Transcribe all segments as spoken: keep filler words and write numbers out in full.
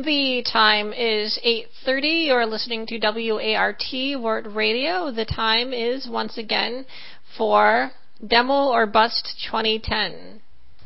The time is eight thirty. You're listening to W A R T Word Radio. The time is, once again, for Demo or Bust twenty ten.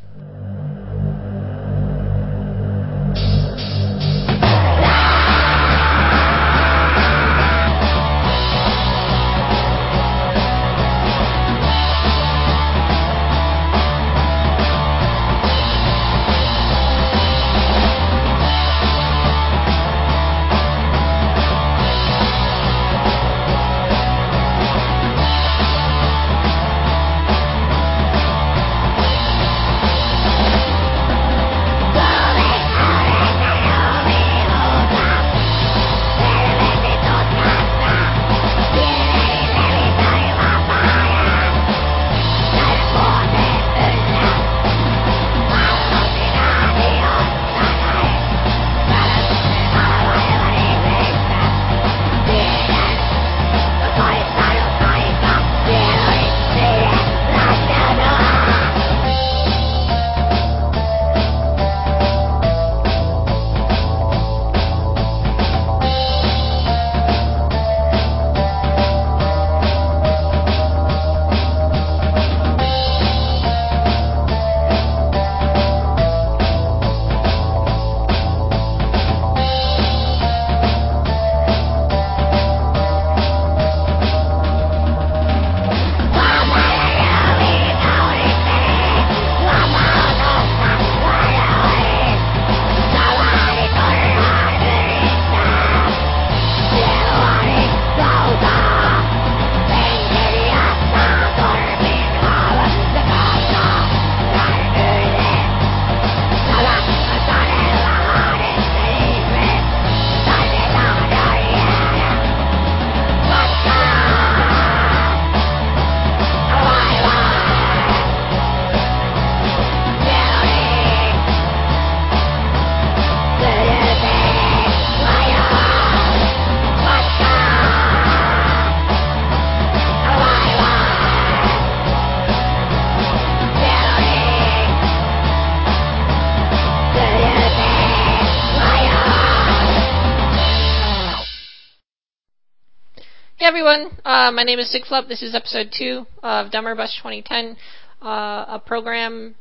Hey everyone, uh, my name is Sigflup. This is episode two of Dumber Bus twenty ten, uh, a program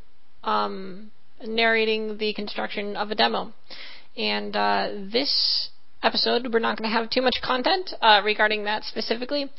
um, narrating the construction of a demo. And uh, this episode, we're not going to have too much content uh, regarding that specifically.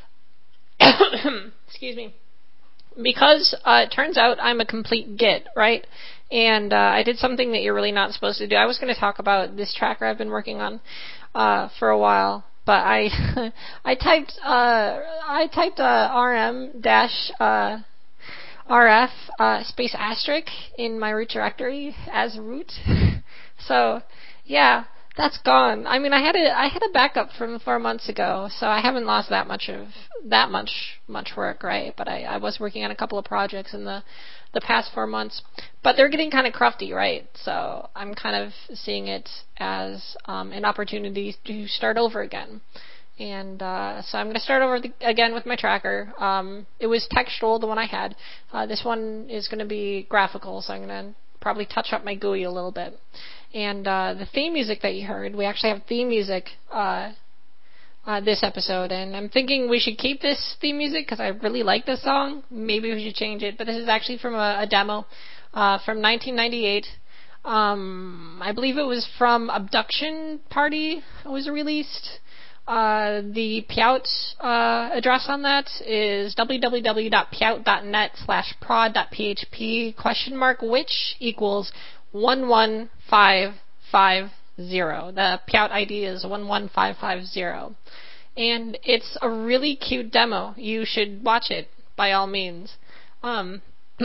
Excuse me. Because uh, it turns out I'm a complete git, right? And uh, I did something that you're really not supposed to do. I was going to talk about this tracker I've been working on uh, for a while. But I, I typed, uh, I typed uh, rm dash uh, rf uh, space asterisk in my root directory as root. So, yeah, that's gone. I mean, I had a, I had a backup from four months ago, so I haven't lost that much of that much much work, right? But I, I was working on a couple of projects in the the past four months, but they're getting kind of crufty, right? So I'm kind of seeing it as um, an opportunity to start over again. And uh, so I'm going to start over the, again with my tracker. Um, it was textual, the one I had. Uh, this one is going to be graphical, so I'm going to probably touch up my G U I a little bit. And uh, the theme music that you heard, we actually have theme music uh, uh, this episode, and I'm thinking we should keep this theme music because I really like this song. Maybe we should change it, but this is actually from a, a demo uh, from nineteen ninety-eight. Um, I believe it was from Abduction Party. It was released. Uh, the Pyout uh, address on that is www.pyout.net slash prod.php question mark which equals one one five five zero. The Pyout I D is one one five five zero. And it's a really cute demo. You should watch it by all means. Um,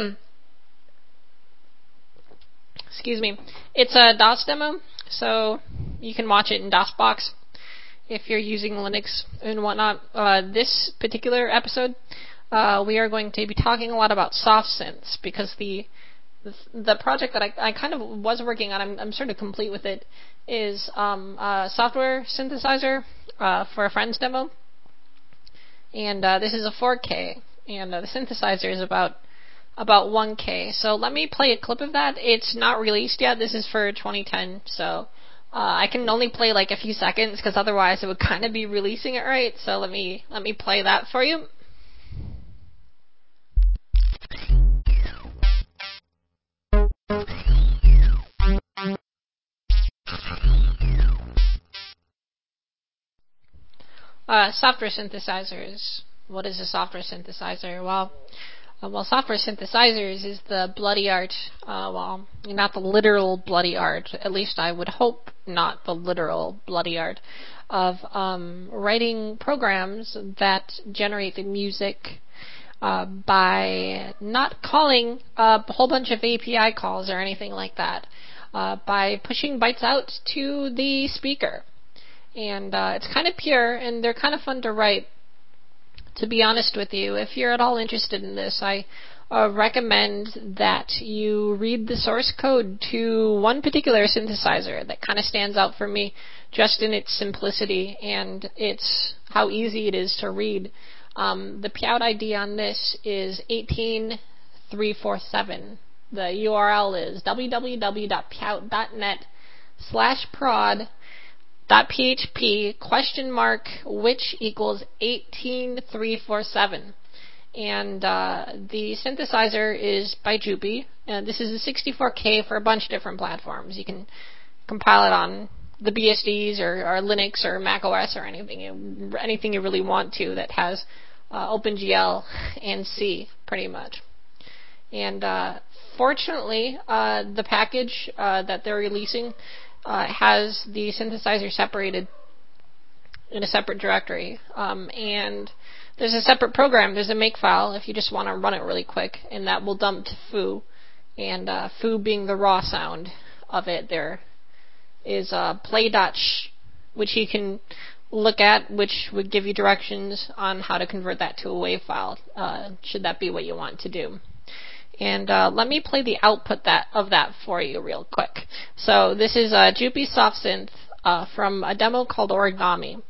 excuse me. It's a DOS demo, so you can watch it in DOSBox if you're using Linux and whatnot. Uh, this particular episode, uh, we are going to be talking a lot about soft synths because the the project that I, I kind of was working on, I'm, I'm sort of complete with it, is um, a software synthesizer uh, for a friend's demo. And uh, this is a four K, and uh, the synthesizer is about about one K. So let me play a clip of that. It's not released yet. This is for twenty ten, so Uh, I can only play like a few seconds because otherwise it would kind of be releasing it right. So let me let me play that for you. Uh, software synthesizers. What is a software synthesizer? Well, uh, well, software synthesizers is the bloody art. Uh, well, not the literal bloody art. At least I would hope not the literal bloody art of um, writing programs that generate the music uh, by not calling a whole bunch of A P I calls or anything like that. Uh, by pushing bytes out to the speaker. And uh, it's kind of pure, and they're kind of fun to write. To be honest with you, if you're at all interested in this, I uh, recommend that you read the source code to one particular synthesizer that kind of stands out for me just in its simplicity and it's how easy it is to read. Um, the Pyout I D on this is eighteen three forty-seven. The U R L is www.pyout.net slash prod dot php question mark which equals eighteen three forty-seven. And uh, the synthesizer is by Joopy. And this is a sixty-four K for a bunch of different platforms. You can compile it on the B S Ds or, or Linux or Mac O S or anything you, anything you really want to that has uh, OpenGL and C, pretty much. And uh, fortunately, uh, the package uh, that they're releasing uh, has the synthesizer separated in a separate directory. Um, and there's a separate program. There's a makefile if you just want to run it really quick, and that will dump to foo. And uh, foo being the raw sound of it, there is uh, play.sh, which you can look at, which would give you directions on how to convert that to a WAV file, uh, should that be what you want to do. And uh, let me play the output that of that for you real quick. So this is a Joopy Soft Synth uh, from a demo called Origami.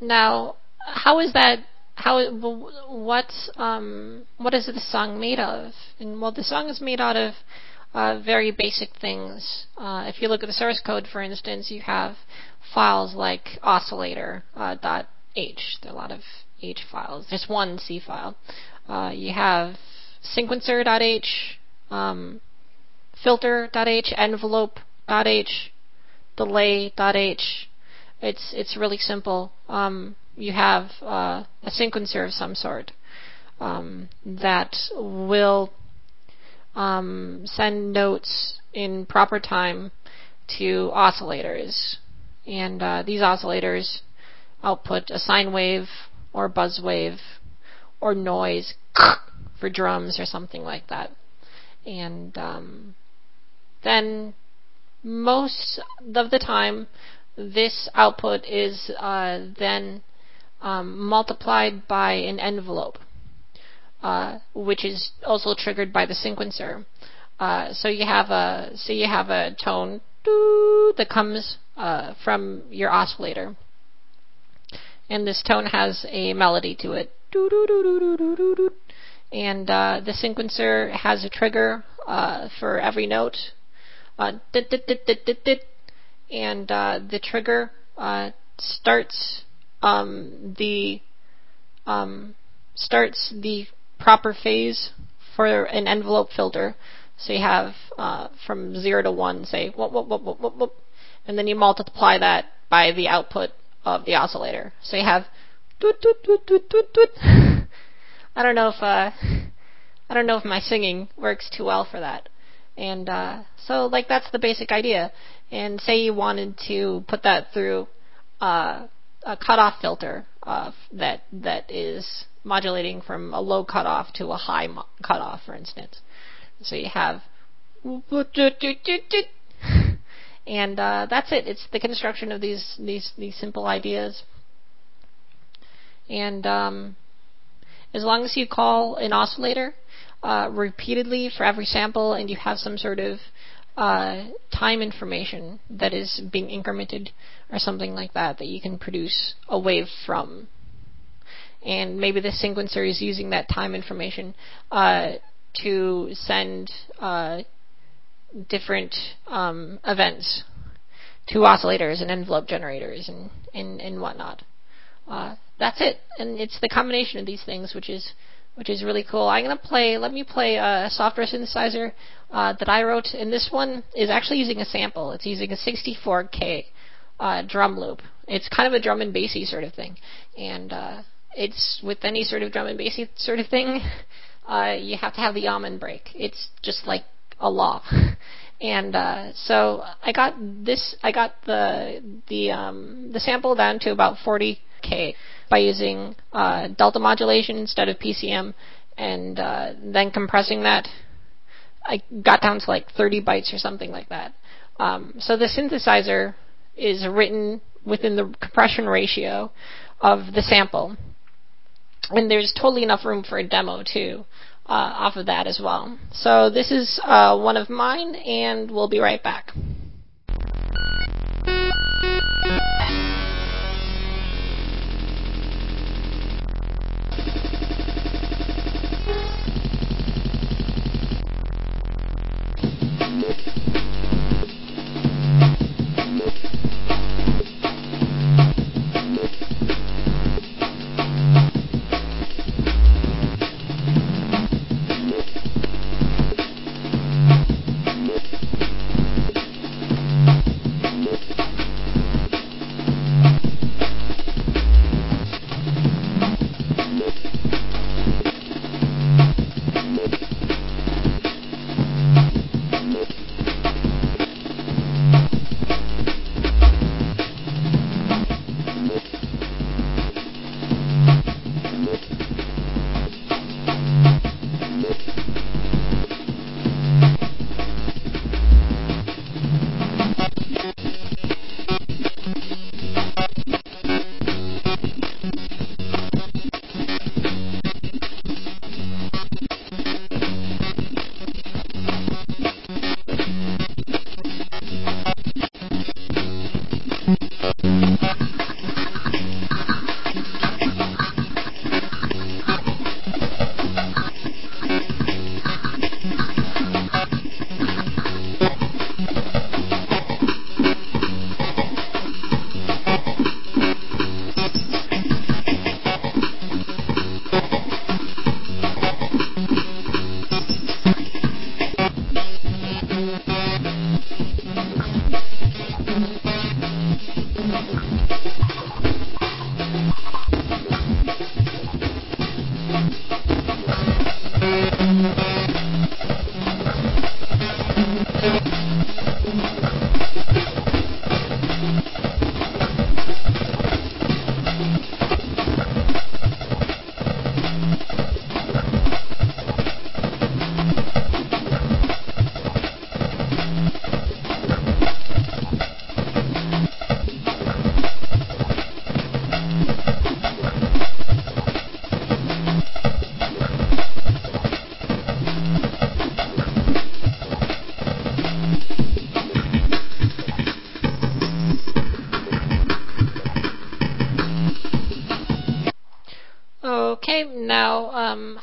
Now, how is that? How what um what is the song made of? And well, the song is made out of uh, very basic things. Uh, if you look at the source code, for instance, you have files like oscillator uh, dot h. There are a lot of H files. There's one C file. Uh, you have sequencer dot h, um, filter dot h, envelope dot h, delay dot h. It's it's really simple. Um, you have uh, a sequencer of some sort um, that will um, send notes in proper time to oscillators, and uh, these oscillators output a sine wave or buzz wave or noise for drums or something like that. And um, then most of the time, this output is uh, then um, multiplied by an envelope, uh, which is also triggered by the sequencer. Uh, so you have a so you have a tone that comes uh, from your oscillator, and this tone has a melody to it. And uh, the sequencer has a trigger uh, for every note. Uh, and uh, the trigger uh, starts um, the um, starts the proper phase for an envelope filter. So you have uh, from zero to one, say whoop, whoop, whoop, whoop, whoop, whoop, and then you multiply that by the output of the oscillator. So you have doot, doot, doot, doot, doot, doot. I don't know if uh, I don't know if my singing works too well for that. And uh, so, like, that's the basic idea. And say you wanted to put that through uh, a cutoff filter uh, that that is modulating from a low cutoff to a high mo- cutoff, for instance. So you have, and uh, that's it. It's the construction of these these these simple ideas. And um, as long as you call an oscillator uh, repeatedly for every sample, and you have some sort of uh, time information that is being incremented or something like that, that you can produce a wave from. And maybe the sequencer is using that time information uh, to send uh, different um, events to oscillators and envelope generators and, and, and whatnot. Uh, that's it, and it's the combination of these things which is which is really cool. I'm gonna play. Let me play a software synthesizer uh, that I wrote, and this one is actually using a sample. It's using a sixty-four K uh, drum loop. It's kind of a drum and bassy sort of thing, and uh, it's with any sort of drum and bassy sort of thing, uh, you have to have the almond break. It's just like a law. And uh, so I got this. I got the the um, the sample down to about forty K by using uh, delta modulation instead of P C M, and uh, then compressing that. I got down to like thirty bytes or something like that. Um, so the synthesizer is written within the compression ratio of the sample, and there's totally enough room for a demo too. Uh, off of that as well. So this is uh, one of mine, and we'll be right back.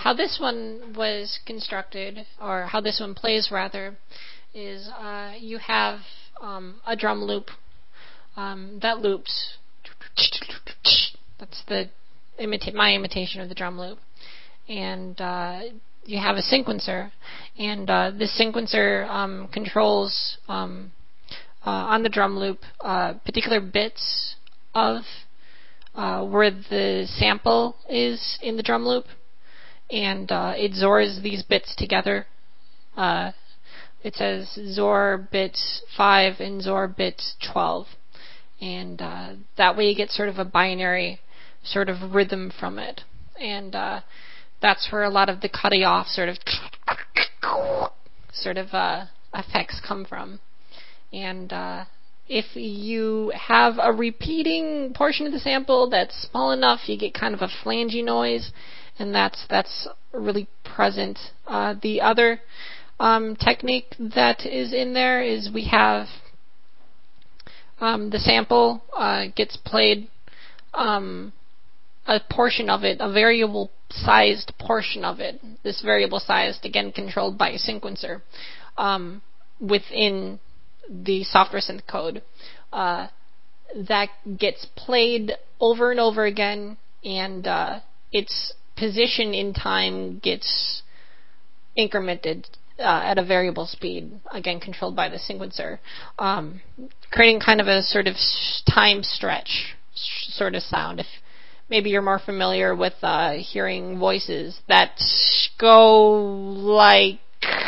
how this one was constructed, or how this one plays rather, is uh, you have um, a drum loop um, that loops. That's the imita- my imitation of the drum loop, and uh, you have a sequencer, and uh, this sequencer um, controls um, uh, on the drum loop uh, particular bits of uh, where the sample is in the drum loop, and uh, it Z O Rs these bits together. Uh, it says Z O R bits five and Z O R bits twelve, and uh, that way you get sort of a binary sort of rhythm from it, and uh, that's where a lot of the cutting off sort of sort of uh, effects come from. And uh, if you have a repeating portion of the sample that's small enough, you get kind of a flangey noise, and that's that's really present. Uh, the other um, technique that is in there is we have um, the sample uh, gets played, um, a portion of it, a variable sized portion of it, this variable sized, again controlled by a sequencer, um, within the software synth code, uh, that gets played over and over again, and uh, its position in time gets incremented uh, at a variable speed, again controlled by the sequencer, um, creating kind of a sort of time stretch sort of sound. If maybe you're more familiar with uh, hearing voices that go like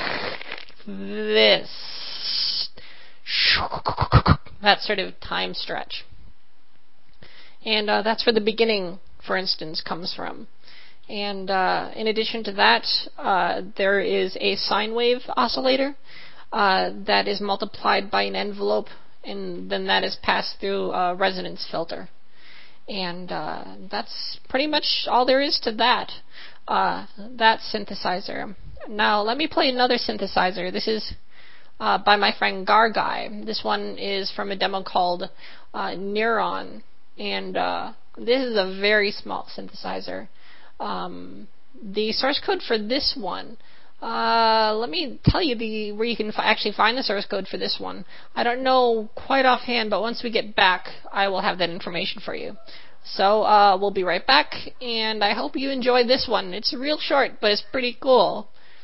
this, that sort of time stretch. And uh, that's where the beginning, for instance, comes from. And uh, in addition to that, uh, there is a sine wave oscillator uh, that is multiplied by an envelope, and then that is passed through a resonance filter. And uh, that's pretty much all there is to that, uh, that synthesizer. Now, let me play another synthesizer. This is uh, by my friend Garguy. This one is from a demo called uh, Neuron, and uh, this is a very small synthesizer. Um, the source code for this one, uh, let me tell you the where you can f- actually find the source code for this one. I don't know quite offhand, but once we get back, I will have that information for you. So uh, we'll be right back, and I hope you enjoy this one. It's real short, but it's pretty cool.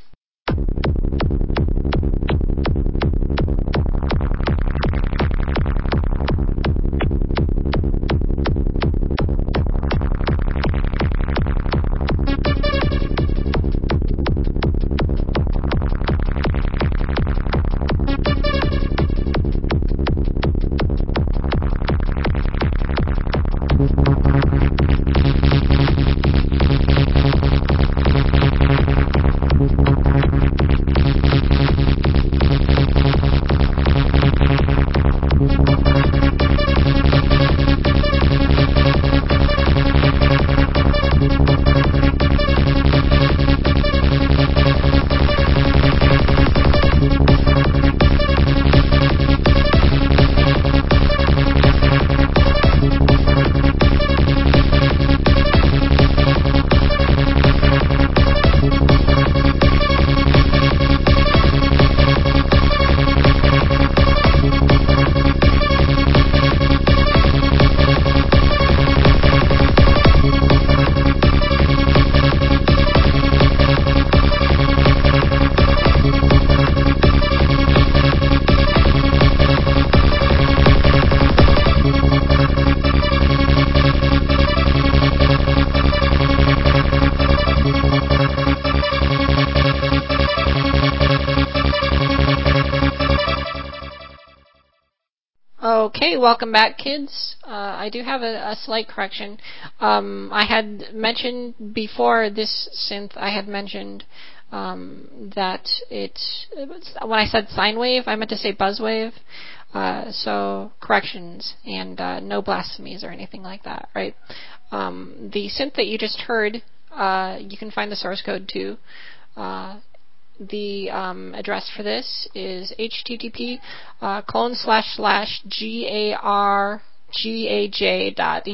Okay, welcome back, kids. Uh, I do have a, a slight correction. Um, I had mentioned before this synth, I had mentioned um, that it, when I said sine wave, I meant to say buzz wave. Uh, so, corrections, and uh, no blasphemies or anything like that, right? Um, the synth that you just heard, uh, you can find the source code to. Uh, The um, address for this is http uh, colon slash slash gar gaj dot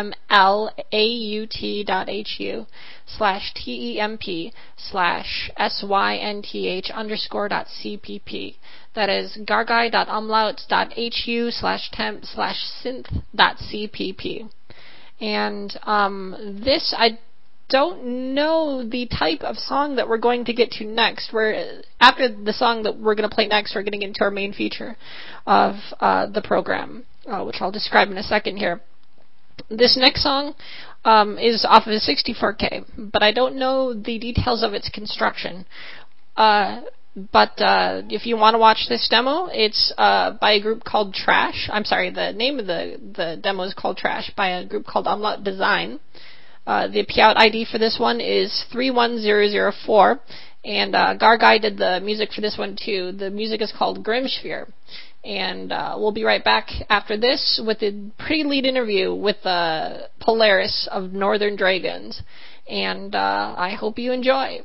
umlaut dot hu slash temp slash synth underscore dot cpp. That is gargai dot umlaut dot hu slash temp slash synth dot cpp. And um, this, I don't know the type of song that we're going to get to next. We're, after the song that we're going to play next, we're getting into our main feature of uh, the program, uh, which I'll describe in a second here. This next song um, is off of a sixty-four K, but I don't know the details of its construction. Uh, but uh, if you want to watch this demo, it's uh, by a group called Trash. I'm sorry, the name of the, the demo is called Trash, by a group called Umlaut Design. Uh, the P out I D for this one is three one zero zero four, and uh, Gargai did the music for this one too. The music is called Grimsphere. And uh, we'll be right back after this with a pre-lead interview with uh, Polaris of Northern Dragons. And uh, I hope you enjoy.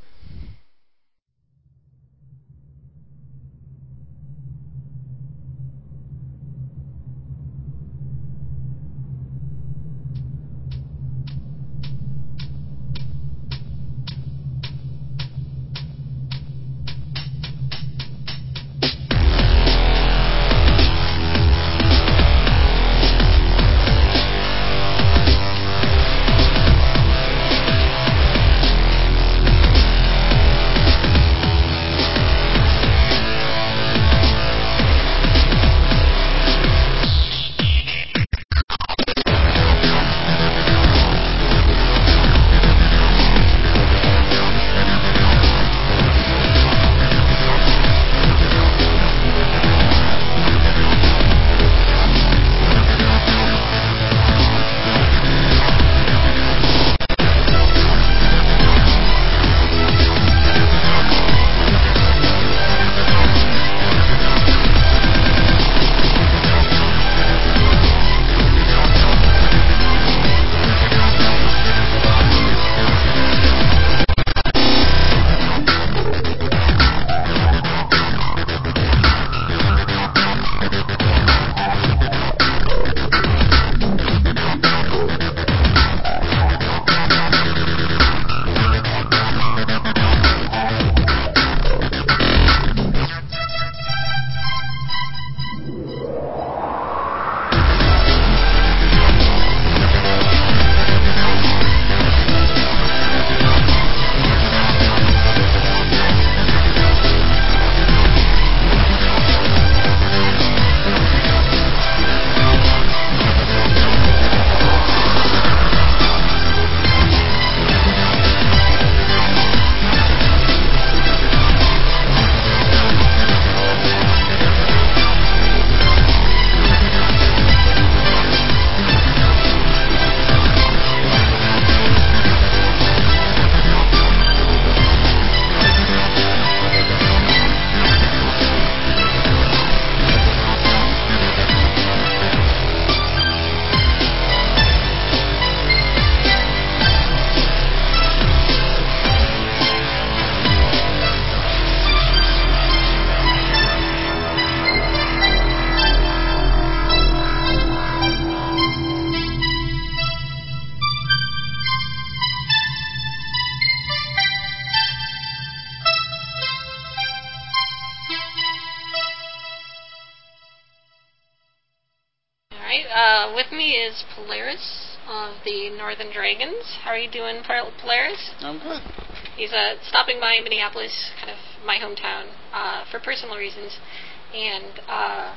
Uh, with me is Polaris of the Northern Dragons. How are you doing, Polaris? I'm good. He's uh, stopping by Minneapolis, kind of my hometown, uh, for personal reasons. And uh,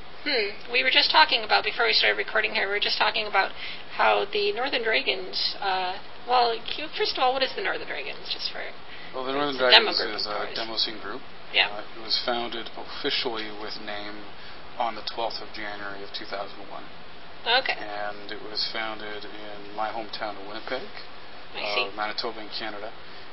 hmm, we were just talking about, before we started recording here, we were just talking about how the Northern Dragons, uh, well, first of all, what is the Northern Dragons, just for... Well, the Northern Dragons is a demo scene group. Yeah. Uh, it was founded officially with name on the twelfth of January of two thousand one. Okay. And it was founded in my hometown of Winnipeg, I see. Uh, Manitoba, in Canada,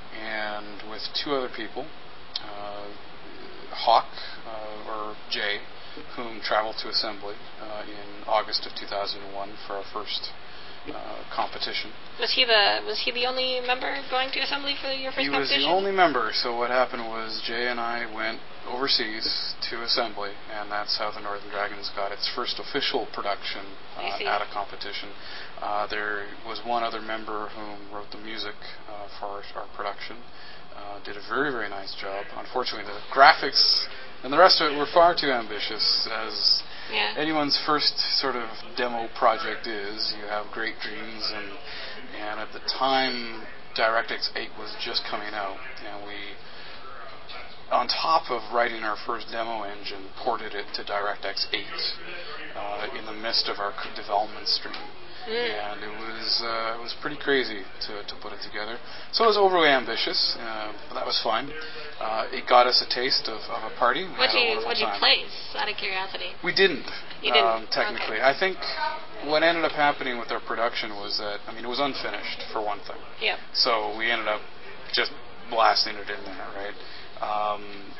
and with two other people, uh, Hawk, uh, or Jay, whom traveled to Assembly uh, in August of two thousand one for our first uh, competition. Was he the was he the only member going to assembly for your first he competition? He was the only member. So what happened was Jay and I went overseas to assembly, and that's how the Northern Dragons got its first official production uh, at a competition. Uh, there was one other member who wrote the music uh, for our, our production. Uh, did a very, very nice job. Unfortunately, the graphics and the rest of it were far too ambitious, as yeah. anyone's first sort of demo project is. You have great dreams, and and at the time, DirectX eight was just coming out, and we, on top of writing our first demo engine, ported it to DirectX eight uh, in the midst of our development stream. Mm. And it was uh, it was pretty crazy to, to put it together. So it was overly ambitious, uh, but that was fine. Uh, it got us a taste of, of a party. What did you What did you place? Out of curiosity. We didn't. You didn't. Um, technically, okay. I think what ended up happening with our production was that I mean it was unfinished for one thing. Yeah. So we ended up just blasting it in there, right? Um,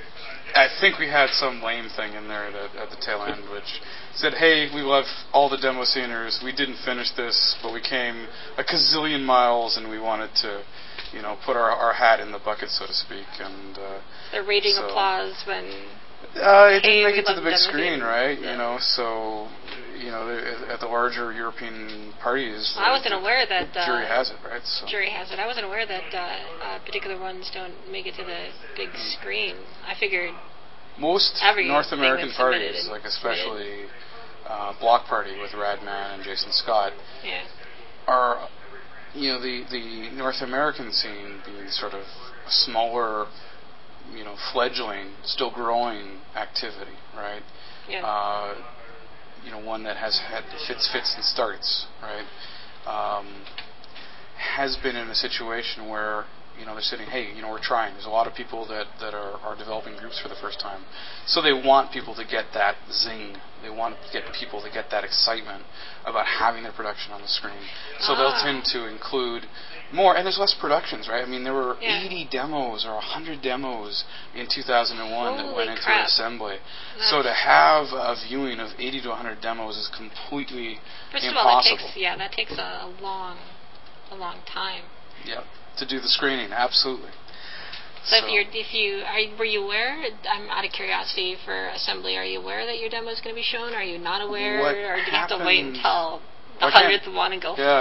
I think we had some lame thing in there that, at the tail end, which said, "Hey, we love all the demo sceners. We didn't finish this, but we came a gazillion miles, and we wanted to, you know, put our, our hat in the bucket, so to speak." And uh, the raging so, applause when uh, it hey, didn't make it to the big screen, sceners. right? Yeah. You know, so you know, at the larger European parties, I wasn't the, aware that the uh, jury has it, right? So. Jury has it. I wasn't aware that uh, uh, particular ones don't make it to the big screen. I figured most North American parties, like especially uh, Block Party with Radman and Jason Scott, yeah. are, you know, the the North American scene being sort of a smaller, you know, fledgling, still growing activity, right? Yeah. Uh, you know, one that has had fits, fits and starts, right? Um, has been in a situation where, you know, they're sitting, hey, you know, we're trying. There's a lot of people that, that are, are developing groups for the first time. So they want people to get that zing. They want to get people to get that excitement about having their production on the screen. So ah. they'll tend to include more, and there's less productions, right? I mean, there were yeah. eighty demos or one hundred demos in two thousand one Holy that went into crap. assembly. That's so to have a viewing of eighty to one hundred demos is completely First impossible. of all, that takes, yeah, that takes a, a long, a long time. Yep, to do the screening, absolutely. So, so if you're, if you, are, were you aware? I'm out of curiosity for assembly. Are you aware that your demo is going to be shown? Are you not aware, what or did you happened, have to wait until the hundredth one and go? Yeah.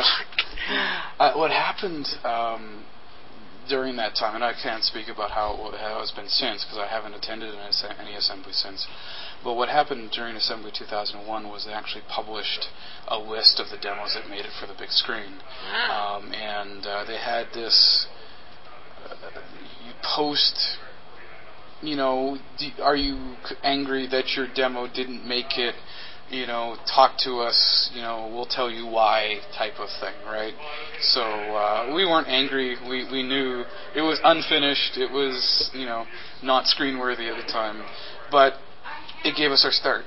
uh, what happened um, during that time, and I can't speak about how it, how it's been since because I haven't attended any assembly since. But what happened during Assembly two thousand one was they actually published a list of the demos that made it for the big screen, ah. um, and uh, they had this. Uh, you post, you know, do, are you angry that your demo didn't make it? You know, talk to us, you know, we'll tell you why type of thing, right? So uh, we weren't angry. We we knew it was unfinished. It was, you know, not screen worthy at the time, but it gave us our start.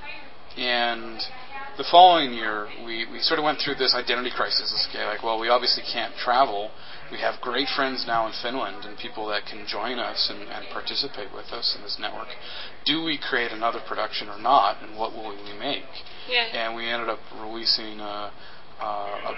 And the following year, we, we sort of went through this identity crisis. Okay, like, well, we obviously can't travel. We have great friends now in Finland and people that can join us and, and participate with us in this network. Do we create another production or not, and what will we make? Yeah. And we ended up releasing a, a, a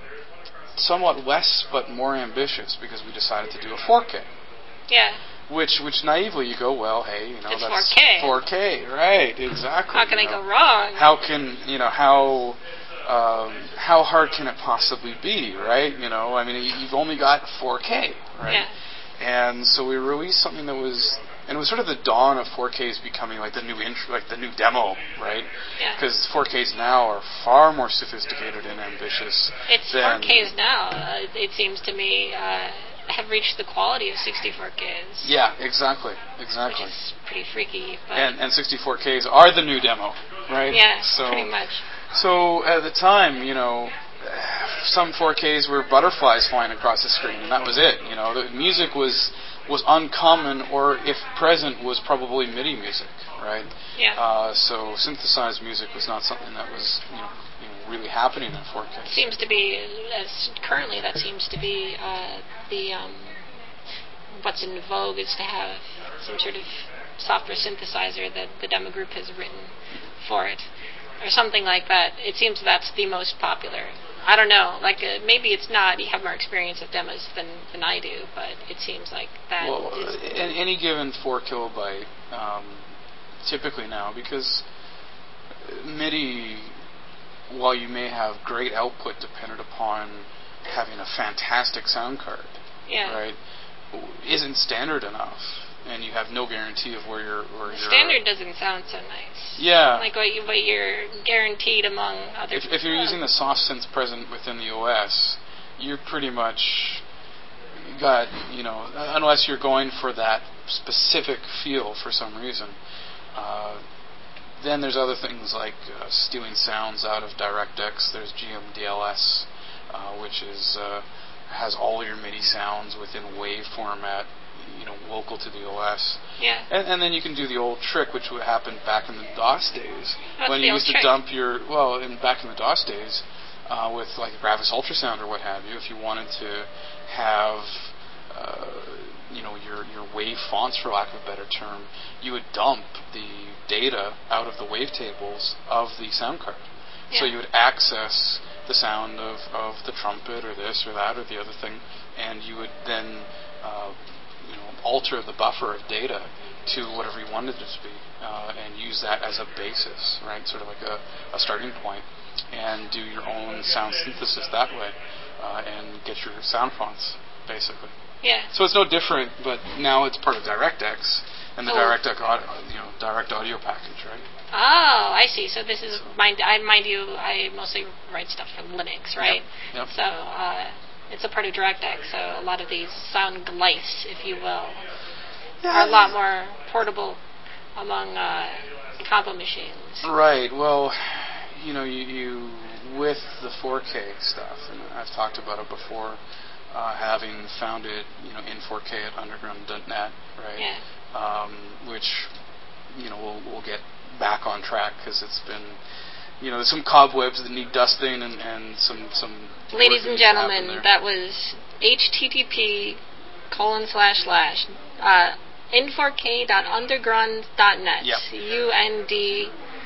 somewhat less but more ambitious because we decided to do a four K. Yeah. Which, which naively you go, well, hey, you know, it's that's four K. four K, right? Exactly. How can you I know. go wrong? How can you know how um, how hard can it possibly be, right? You know, I mean, you've only got four K, right? Yeah. And so we released something that was, and it was sort of the dawn of four Ks becoming like the new intro, like the new demo, right? Yeah. Because four Ks now are far more sophisticated and ambitious. It's than four Ks now. Uh, it seems to me. Uh, have reached the quality of sixty-four Ks. Yeah, exactly, exactly. Which is pretty freaky. But and and sixty-four Ks are the new demo, right? Yeah, so, pretty much. So at the time, you know, some four Ks were butterflies flying across the screen, and that was it. You know, the music was was uncommon, or if present, was probably MIDI music, right? Yeah. Uh, so synthesized music was not something that was, you know, you know really happening in four K. Seems to be, as currently, that seems to be uh, the um, what's in vogue is to have some sort of software synthesizer that the demo group has written for it, or something like that. It seems that's the most popular I don't know. Like uh, maybe it's not. You have more experience with demos than, than I do, but it seems like that. Well, is in any given four kilobyte, um, typically now, because MIDI, while you may have great output dependent upon having a fantastic sound card, yeah. right, isn't standard enough, and you have no guarantee of where your where your standard doesn't sound so nice. Yeah. Like what you, but you're guaranteed among other. If, if you're oh. using the soft synths present within the O S, you're pretty much got, you know, unless you're going for that specific feel for some reason. Uh, then there's other things like uh, stealing sounds out of DirectX. There's G M D L S, uh, which is uh, has all your MIDI sounds within WAV format, you know, local to the O S. Yeah. And, and then you can do the old trick, which would happen back in the DOS days, What's when the you old used to trick? dump your well, in back in the DOS days, uh, with like Gravis Ultrasound or what have you. If you wanted to have uh, you know, your your wave fonts, for lack of a better term, you would dump the data out of the wavetables of the sound card. Yeah. So you would access the sound of, of the trumpet or this or that or the other thing, and you would then uh, you know, alter the buffer of data to whatever you wanted it to be, uh, and use that as a basis, right? Sort of like a, a starting point, and do your own sound synthesis that way, uh, and get your sound fonts, basically. Yeah. So it's no different, but now it's part of DirectX and the Oh. DirectX audio, you know, Direct Audio package, right? Oh, I see. So this is mind. I mind you. I mostly write stuff for Linux, right? Yep. Yep. So uh, it's a part of DirectX. So a lot of these sound glyphs, if you will, Yeah. are a lot more portable among uh, combo machines. Right. Well, you know, you, you with the four K stuff, and I've talked about it before. Uh, having founded, you know, in four K at underground dot net, right? Yeah. Um, which, you know, we'll, we'll get back on track because it's been, you know, there's some cobwebs that need dusting and, and some some. Ladies and gentlemen, that was H T T P colon slash slash uh, in four K dot underground dot net. Yep. U N D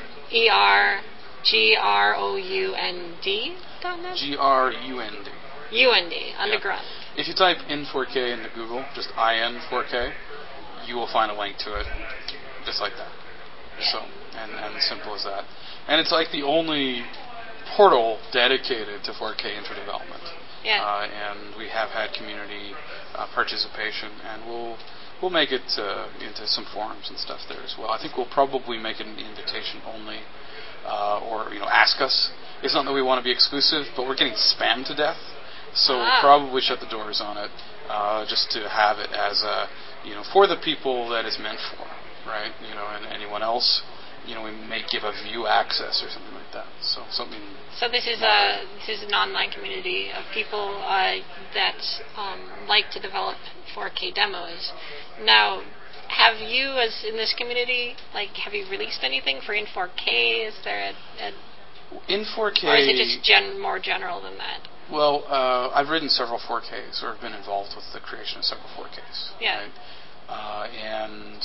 E R G R O U N D dot net. G R U N D. U N D, underground. Yeah. If you type in four K into Google, just I N four K, you will find a link to it, just like that. Yeah. So, and, and simple as that. And it's like the only portal dedicated to four K intro development. Yeah. Uh, and we have had community uh, participation, and we'll we'll make it uh, into some forums and stuff there as well. I think we'll probably make it an invitation only, uh, or you know, ask us. It's not that we want to be exclusive, but we're getting spammed to death. So ah. we'll probably shut the doors on it, uh, just to have it as a, you know, for the people that it's meant for, right? You know, and anyone else, you know, we may give a view access or something like that. So something. So this is a this is an online community of people uh, that um, like to develop four K demos. Now, have you, as in this community, like, have you released anything for in four K? Is there a, a in four K, or is it just gen, more general than that? Well, uh, I've written several four Ks, or been involved with the creation of several four Ks. Yeah. Right? Uh, and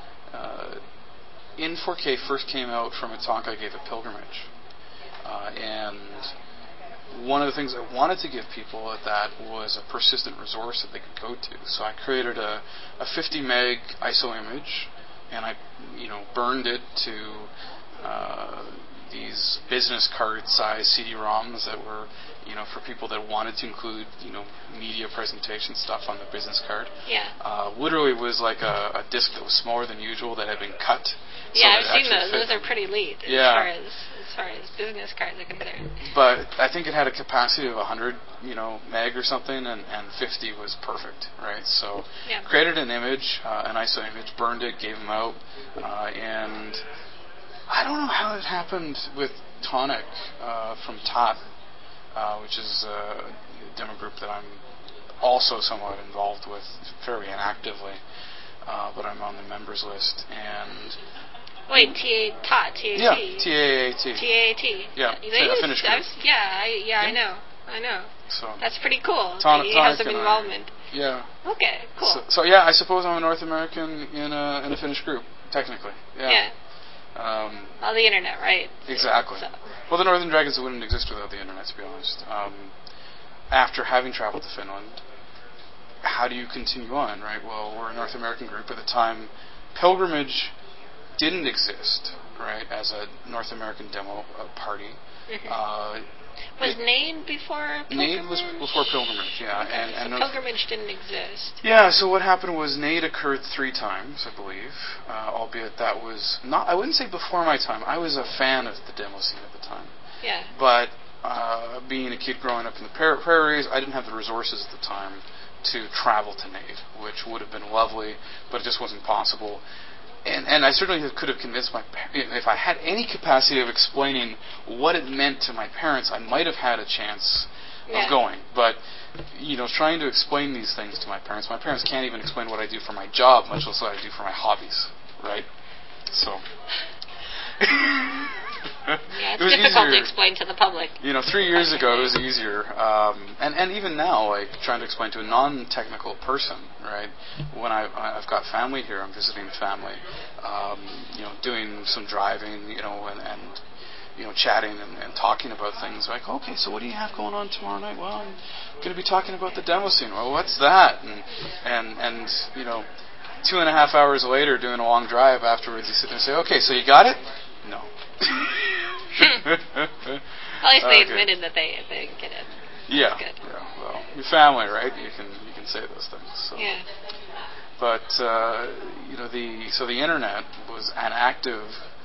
uh, in four K first came out from a talk I gave at Pilgrimage. Uh, and one of the things I wanted to give people at that was a persistent resource that they could go to. So I created a, a fifty meg I S O image, and I, you know, burned it to uh, these business card size C D ROMs that were, you know, for people that wanted to include, you know, media presentation stuff on the business card. Yeah. Uh, literally was like a, a disc that was smaller than usual that had been cut. Yeah, so I've seen those. Those are pretty neat as yeah. far as as far as business cards are concerned. But I think it had a capacity of one hundred, you know, meg or something, and, and fifty was perfect, right? So yeah. created an image, uh, an I S O image, burned it, gave them out, uh, and I don't know how it happened with Tonic uh, from T O T, uh, which is a demo group that I'm also somewhat involved with, very inactively, uh, but I'm on the members list. And wait, T A T A T? Yeah, T A A T. T A A T. Yeah, they a use, Finnish group. Yeah, I, yeah, yeah, I know, I know. So that's pretty cool. Ton- you have some involvement. I, yeah. Okay, cool. So, so yeah, I suppose I'm a North American in a in a Finnish group, technically. Yeah. Yeah. Um, well, the internet, right? Exactly. So. Well, the Northern Dragons wouldn't exist without the internet, to be honest. Um, after having traveled to Finland, how do you continue on, right? Well, we're a North American group at the time. Pilgrimage didn't exist, right, as a North American demo uh, party. Mm-hmm. Uh, was NAID before Pilgrimage? NAID was before Pilgrimage, yeah. Okay, and, so and Pilgrimage didn't exist. Yeah, so what happened was NAID occurred three times, I believe, uh, albeit that was not, I wouldn't say before my time. I was a fan of the demo scene at the time. Yeah. But uh, being a kid growing up in the prairies, I didn't have the resources at the time to travel to NAID, which would have been lovely, but it just wasn't possible. And, and I certainly could have convinced my parents, if I had any capacity of explaining what it meant to my parents, I might have had a chance yeah. of going. But, you know, trying to explain these things to my parents, my parents can't even explain what I do for my job, much less what I do for my hobbies, right? So... yeah, it's it was difficult easier. to explain to the public. You know, three years ago it was easier, um, and and even now, like trying to explain to a non-technical person, right? When I I've got family here, I'm visiting family, um, you know, doing some driving, you know, and, and you know, chatting and, and talking about things like, okay, so what do you have going on tomorrow night? Well, I'm going to be talking about the demo scene. Well, what's that? And and and you know, two and a half hours later, doing a long drive afterwards, you sit there and say, okay, so you got it? No. At least they okay. admitted that they they get it. Yeah. Good. Yeah. Well, your family, right? You can you can say those things. So. Yeah. But uh, you know the so the internet was an active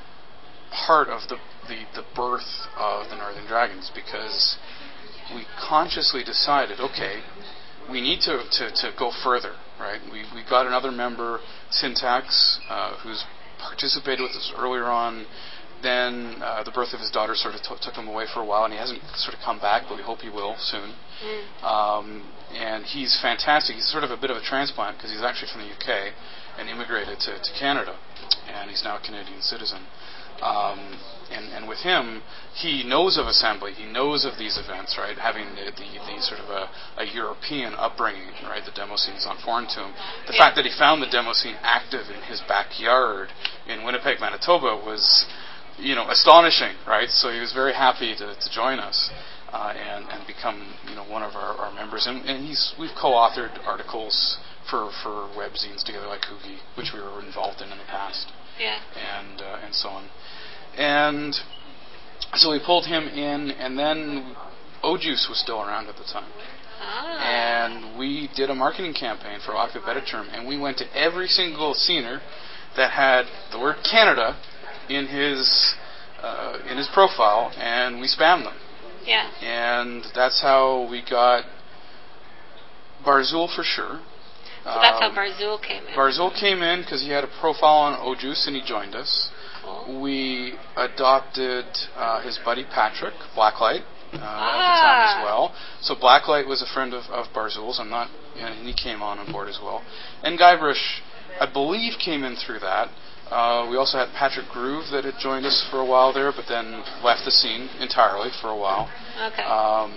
part of the, the the birth of the Northern Dragons because we consciously decided, okay, we need to, to, to go further, right? We we got another member, Syntax, uh, who's participated with us earlier on. Then uh, the birth of his daughter sort of t- took him away for a while, and he hasn't sort of come back, but we hope he will soon. Mm. Um, and he's fantastic. He's sort of a bit of a transplant because he's actually from the U K and immigrated to, to Canada, and he's now a Canadian citizen. Um, and, and with him, he knows of assembly. He knows of these events, right? Having the, the, the sort of a, a European upbringing, right? The demo scene is not foreign to him. The yeah. fact that he found the demo scene active in his backyard in Winnipeg, Manitoba was, you know, astonishing, right? So he was very happy to, to join us uh, and, and become, you know, one of our, our members. And, and he's we've co-authored articles for, for webzines together, like Hoogie, which we were involved in in the past. Yeah. And uh, and so on. And so we pulled him in, and then O-Juice was still around at the time. Ah. And we did a marketing campaign for lack of a better term, and we went to every single scener that had the word Canada in his uh, in his profile, and we spammed them. Yeah. And that's how we got Barzul for sure. So that's how Barzul came in. Barzul came in because he had a profile on O-Juice, and he joined us. Cool. We adopted uh, his buddy Patrick, Blacklight, uh, ah. at the time as well. So Blacklight was a friend of, of Barzul's. I'm not, you know, and he came on on board as well. And Guybrush, I believe, came in through that. Uh, we also had Patrick Groove that had joined us for a while there, but then left the scene entirely for a while. Okay. Um,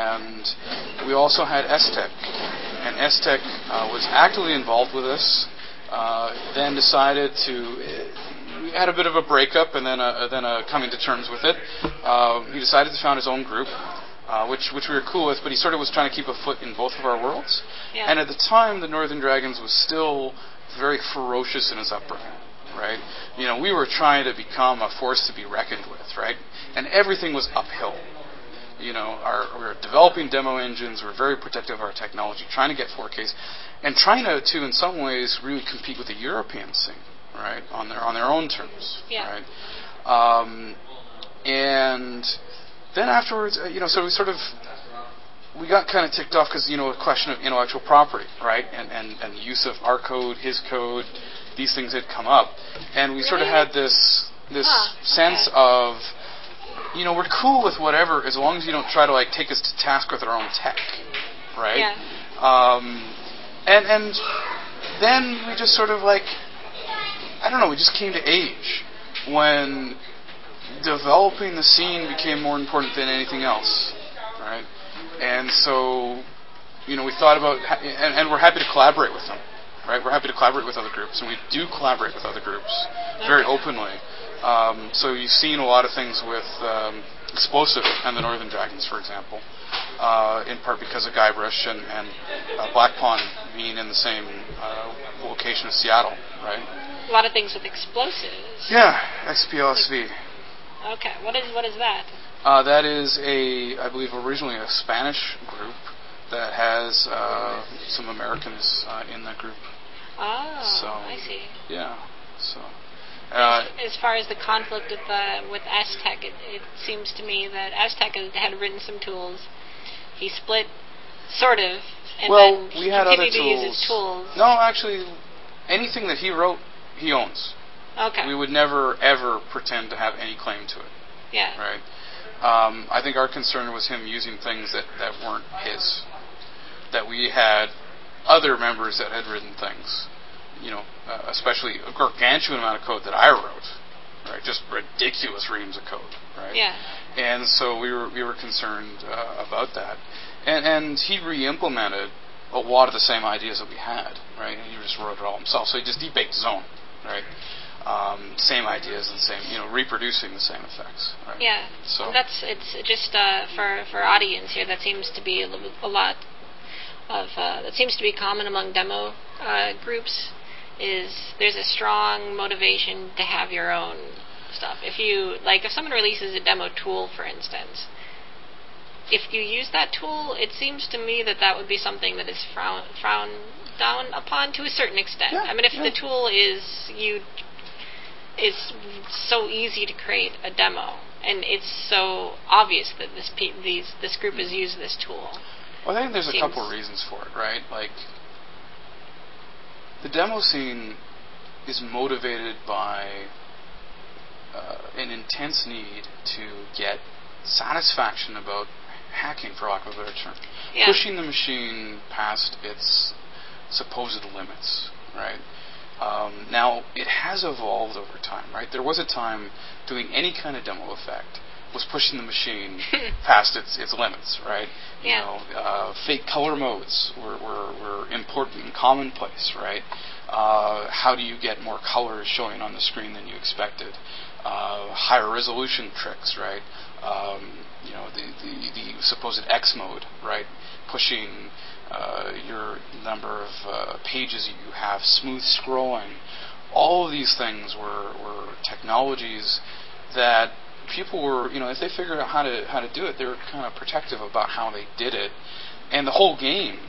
and we also had S-Tech. And S-Tech uh, was actively involved with us, uh, then decided to... Uh, we had a bit of a breakup and then a, then a coming to terms with it. Uh, he decided to found his own group, uh, which which we were cool with, but he sort of was trying to keep a foot in both of our worlds. Yeah. And at the time, the Northern Dragons was still very ferocious in its upbringing. Right, you know, we were trying to become a force to be reckoned with, right? And everything was uphill. You know, our, we were developing demo engines. We were very protective of our technology, trying to get four Ks, and trying to, to in some ways, really compete with the European scene, right, on their on their own terms, yeah. right? Um, and then afterwards, uh, you know, so we sort of we got kind of ticked off because, you know, a question of intellectual property, right, and and and the use of our code, his code. These things had come up, and we really? sort of had this this huh, sense okay. of, you know, we're cool with whatever as long as you don't try to like take us to task with our own tech, right? Yeah. Um, and and then we just sort of like, I don't know, we just came to age when developing the scene became more important than anything else, right? And so, you know, we thought about, ha- and, and we're happy to collaborate with them. Right, we're happy to collaborate with other groups, and we do collaborate with other groups very openly. Um, so you've seen a lot of things with um, Explosive and the Northern Dragons, for example, uh, in part because of Guybrush and, and uh, Black Pond being in the same uh, location as Seattle, right? A lot of things with explosives. Yeah, X P L S V. Okay, what is what is that? Uh, that is a, I believe, originally a Spanish group that has uh, some Americans uh, in that group. Oh, so, I see. Yeah, so. Uh, as, as far as the conflict with uh, with Aztec, it, it seems to me that Aztec had, had written some tools. He split, sort of, and well, then we had other continued to tools. use his tools. No, actually, anything that he wrote, he owns. Okay. We would never, ever pretend to have any claim to it. Yeah. Right? Um, I think our concern was him using things that, that weren't his. That we had other members that had written things. You know, uh, especially a gargantuan amount of code that I wrote, right? Just ridiculous reams of code, right? Yeah. And so we were we were concerned uh, about that, and and he re-implemented a lot of the same ideas that we had, right? And he just wrote it all himself. So he just debaked his own, right? Um, same ideas and same, you know, reproducing the same effects, right? Yeah. So that's it's just uh, for for audience here. That seems to be a, little, a lot of uh, that seems to be common among demo uh, groups. Is there's a strong motivation to have your own stuff. If you, like, if someone releases a demo tool, for instance, if you use that tool, it seems to me that that would be something that is frown, frowned down upon to a certain extent. Yeah, I mean, if yeah. the tool is you, it's so easy to create a demo, and it's so obvious that this pe- these this group has used this tool. Well, I think there's seems, a couple of reasons for it, right? Like, the demo scene is motivated by uh, an intense need to get satisfaction about hacking, for lack of a better term. Yeah. Pushing the machine past its supposed limits, right? Um, now, it has evolved over time, right? There was a time doing any kind of demo effect was pushing the machine past its its limits, right? You yeah. know, uh, fake color modes were, were, were important and commonplace, right? Uh, how do you get more colors showing on the screen than you expected? Uh, higher resolution tricks, right? Um, you know, the, the, the supposed X mode, right? Pushing uh, your number of uh, pages you have, smooth scrolling. All of these things were, were technologies that people were, you know, if they figured out how to how to do it, they were kind of protective about how they did it. And the whole game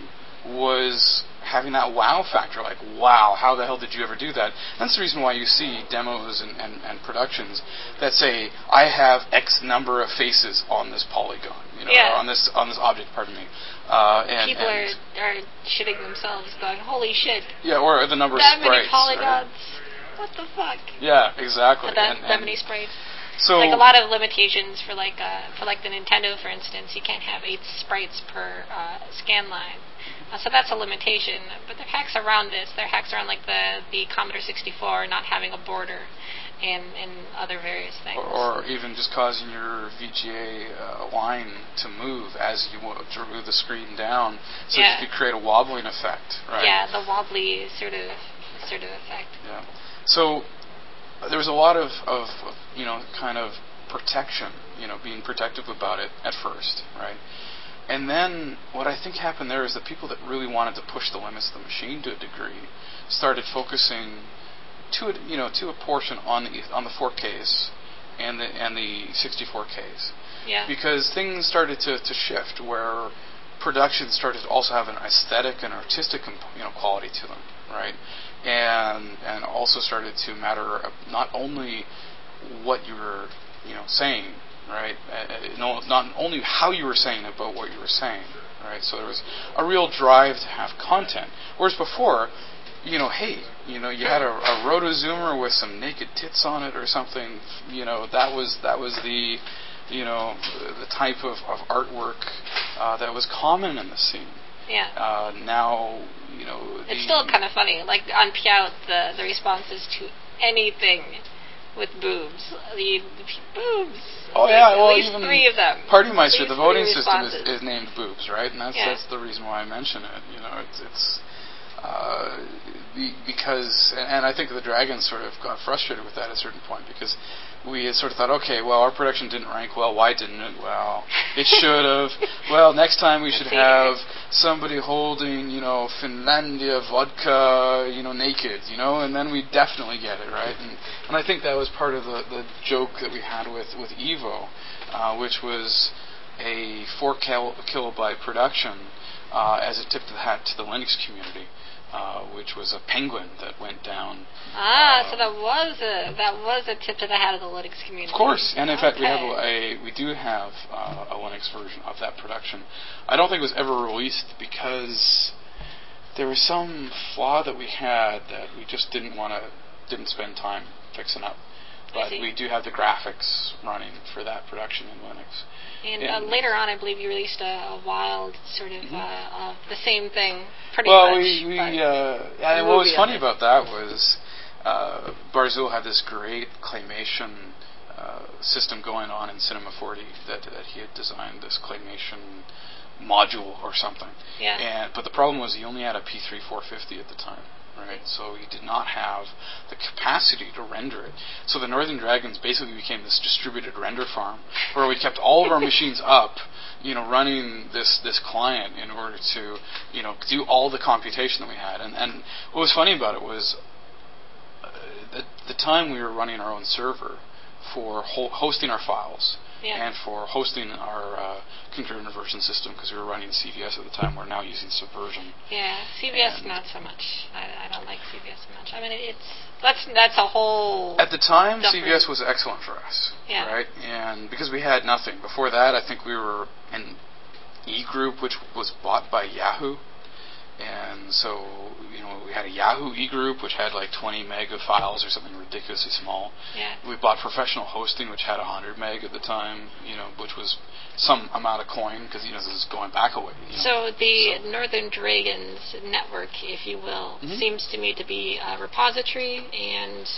was having that wow factor, like, wow, how the hell did you ever do that? And that's the reason why you see demos and, and, and productions that say, I have X number of faces on this polygon, you know, yeah. or on this on this object, pardon me. Uh, and, People and are, are shitting themselves, going, holy shit. Yeah, or the number that of sprites. That many polygons. Right? What the fuck? Yeah, exactly. That, and, that and many sprites. So, like a lot of limitations for like uh, for like the Nintendo, for instance, you can't have eight sprites per uh, scan line. Uh, so that's a limitation. But there are hacks around this. There are hacks around like the, the Commodore sixty-four not having a border and, and other various things. Or, or even just causing your V G A uh, line to move as you drew the screen down, so yeah. you could create a wobbling effect, right? Yeah, the wobbly sort of sort of effect. Yeah. So there was a lot of, of, of, you know, kind of protection, you know, being protective about it at first, right? And then what I think happened there is the people that really wanted to push the limits of the machine to a degree started focusing to a, you know, to a portion on the on the four Ks and the and the sixty-four Ks. Yeah. Because things started to, to shift where production started to also have an aesthetic and artistic, you know, quality to them, right? And and also started to matter of not only what you were, you know, saying, right? Uh, no, not only how you were saying it, but what you were saying, right? So there was a real drive to have content. Whereas before, you know, hey, you know, you had a, a rotozoomer with some naked tits on it or something. You know, that was that was the, you know, the type of, of artwork uh, that was common in the scene. Yeah. Uh, now, you know, it's still kind of funny. Like on Pyout, the the responses to anything with boobs, the, the boobs. Oh yeah, at well least even three of them. Partymeister, the voting system is, responses. is named boobs, right? And that's yeah. that's the reason why I mention it. You know, it's it's Uh, be, because, and, and I think the Dragons sort of got frustrated with that at a certain point because we had sort of thought, okay, well, our production didn't rank well. Why didn't it? Well, it should have. Well, next time we should have somebody holding, you know, Finlandia vodka, you know, naked, you know, and then we definitely get it, right? And, and I think that was part of the, the joke that we had with, with Evo, uh, which was a four kil- kilobyte production uh, as a tip of the hat to the Linux community. Uh, which was a penguin that went down. Ah, uh, so that was a that was a tip to the hat of the Linux community. Of course, and in okay. fact, we have a we do have uh, a Linux version of that production. I don't think it was ever released because there was some flaw that we had that we just didn't want to didn't spend time fixing up. But we do have the graphics running for that production in Linux. And, and uh, later on, I believe you released a, a wild sort of mm-hmm. uh, uh, the same thing, pretty well, much. Well, we, we uh, yeah, what was funny about that was uh, Barzul had this great claymation uh, system going on in Cinema forty that, that he had designed, this claymation module or something. Yeah. And but the problem was he only had a P three four fifty at the time. Right, so he did not have the capacity to render it. So the Northern Dragons basically became this distributed render farm, where we kept all of our machines up, you know, running this this client in order to, you know, do all the computation that we had. And and what was funny about it was, uh, at the time we were running our own server for ho- hosting our files. Yeah. And for hosting our uh, concurrent inversion system, because we were running C V S at the time, we're now using Subversion. Yeah, C V S and not so much. I, I don't like C V S so much. I mean, it's that's that's a whole. At the time, different. C V S was excellent for us, yeah. right? And because we had nothing before that, I think we were in E Group, which was bought by Yahoo. And so, you know, we had a Yahoo E-Group, which had like twenty meg of files or something ridiculously small. Yeah. We bought Professional Hosting, which had one hundred meg at the time, you know, which was some amount of coin, because, you know, this is going back a way. You know. So the so. Northern Dragons network, if you will, mm-hmm. seems to me to be a repository and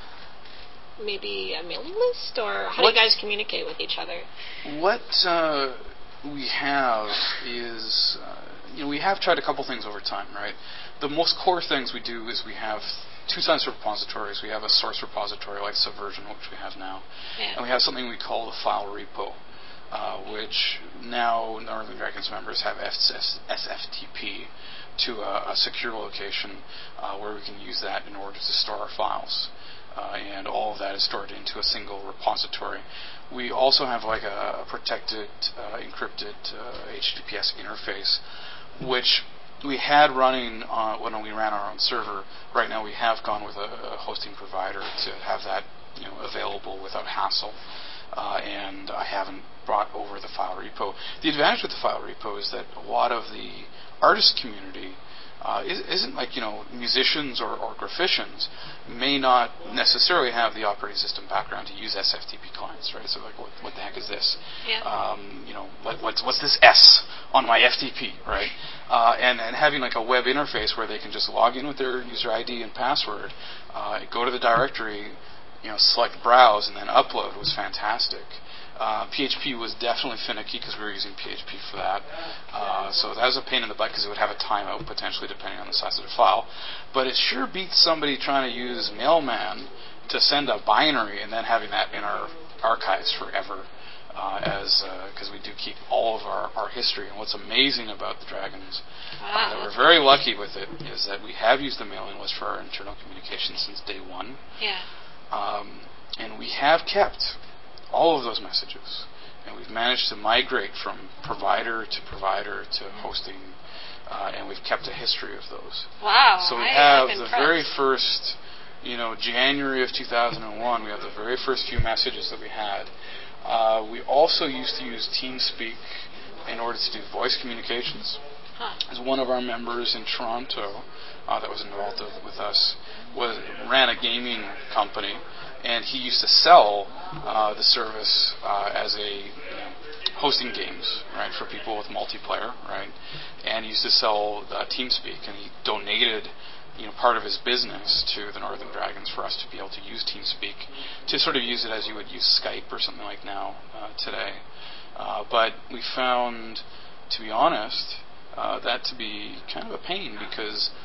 maybe a mailing list, or how what, do you guys communicate with each other? What uh, we have is... Uh, You know, we have tried a couple things over time, right? The most core things we do is we have two kinds of repositories. We have a source repository like Subversion, which we have now, yeah. and we have something we call the file repo, uh, which now Northern Dragons members have S F T P to a, a secure location uh, where we can use that in order to store our files. Uh, and all of that is stored into a single repository. We also have like a protected, uh, encrypted uh, H T T P S interface, which we had running uh, when we ran our own server. Right now we have gone with a, a hosting provider to have that, you know, available without hassle. Uh, and I haven't brought over the file repo. The advantage with the file repo is that a lot of the artist community uh, is, isn't like, you know, musicians or, or graphicians may not necessarily have the operating system background to use S F T P clients, right? So like, what, what the heck is this? Yeah. Um, you know, what, what's what's this S on my F T P, right? Uh, and and having like a web interface where they can just log in with their user I D and password, uh, go to the directory, you know, select browse, and then upload was fantastic. Uh, P H P was definitely finicky because we were using P H P for that. Uh, so that was a pain in the butt because it would have a timeout potentially depending on the size of the file. But it sure beats somebody trying to use Mailman to send a binary and then having that in our archives forever. Uh, as because uh, we do keep all of our, our history. And what's amazing about the Dragons, wow. uh, that we're very lucky with it, is that we have used the mailing list for our internal communication since day one. Yeah. Um, and we have kept all of those messages. And we've managed to migrate from provider to provider to hosting, uh, and we've kept a history of those. Wow. So we I, have I'm the impressed. very first, you know, January of two thousand one, we have the very first few messages that we had. Uh, we also used to use TeamSpeak in order to do voice communications. Huh. As one of our members in Toronto uh, that was involved with us was ran a gaming company, and he used to sell uh, the service uh, as a you know, hosting games, right, for people with multiplayer, right, and he used to sell uh, TeamSpeak, and he donated you know, part of his business to the Northern Dragons for us to be able to use TeamSpeak, to sort of use it as you would use Skype or something like now uh, today. Uh, but we found, to be honest, uh, that to be kind of a pain because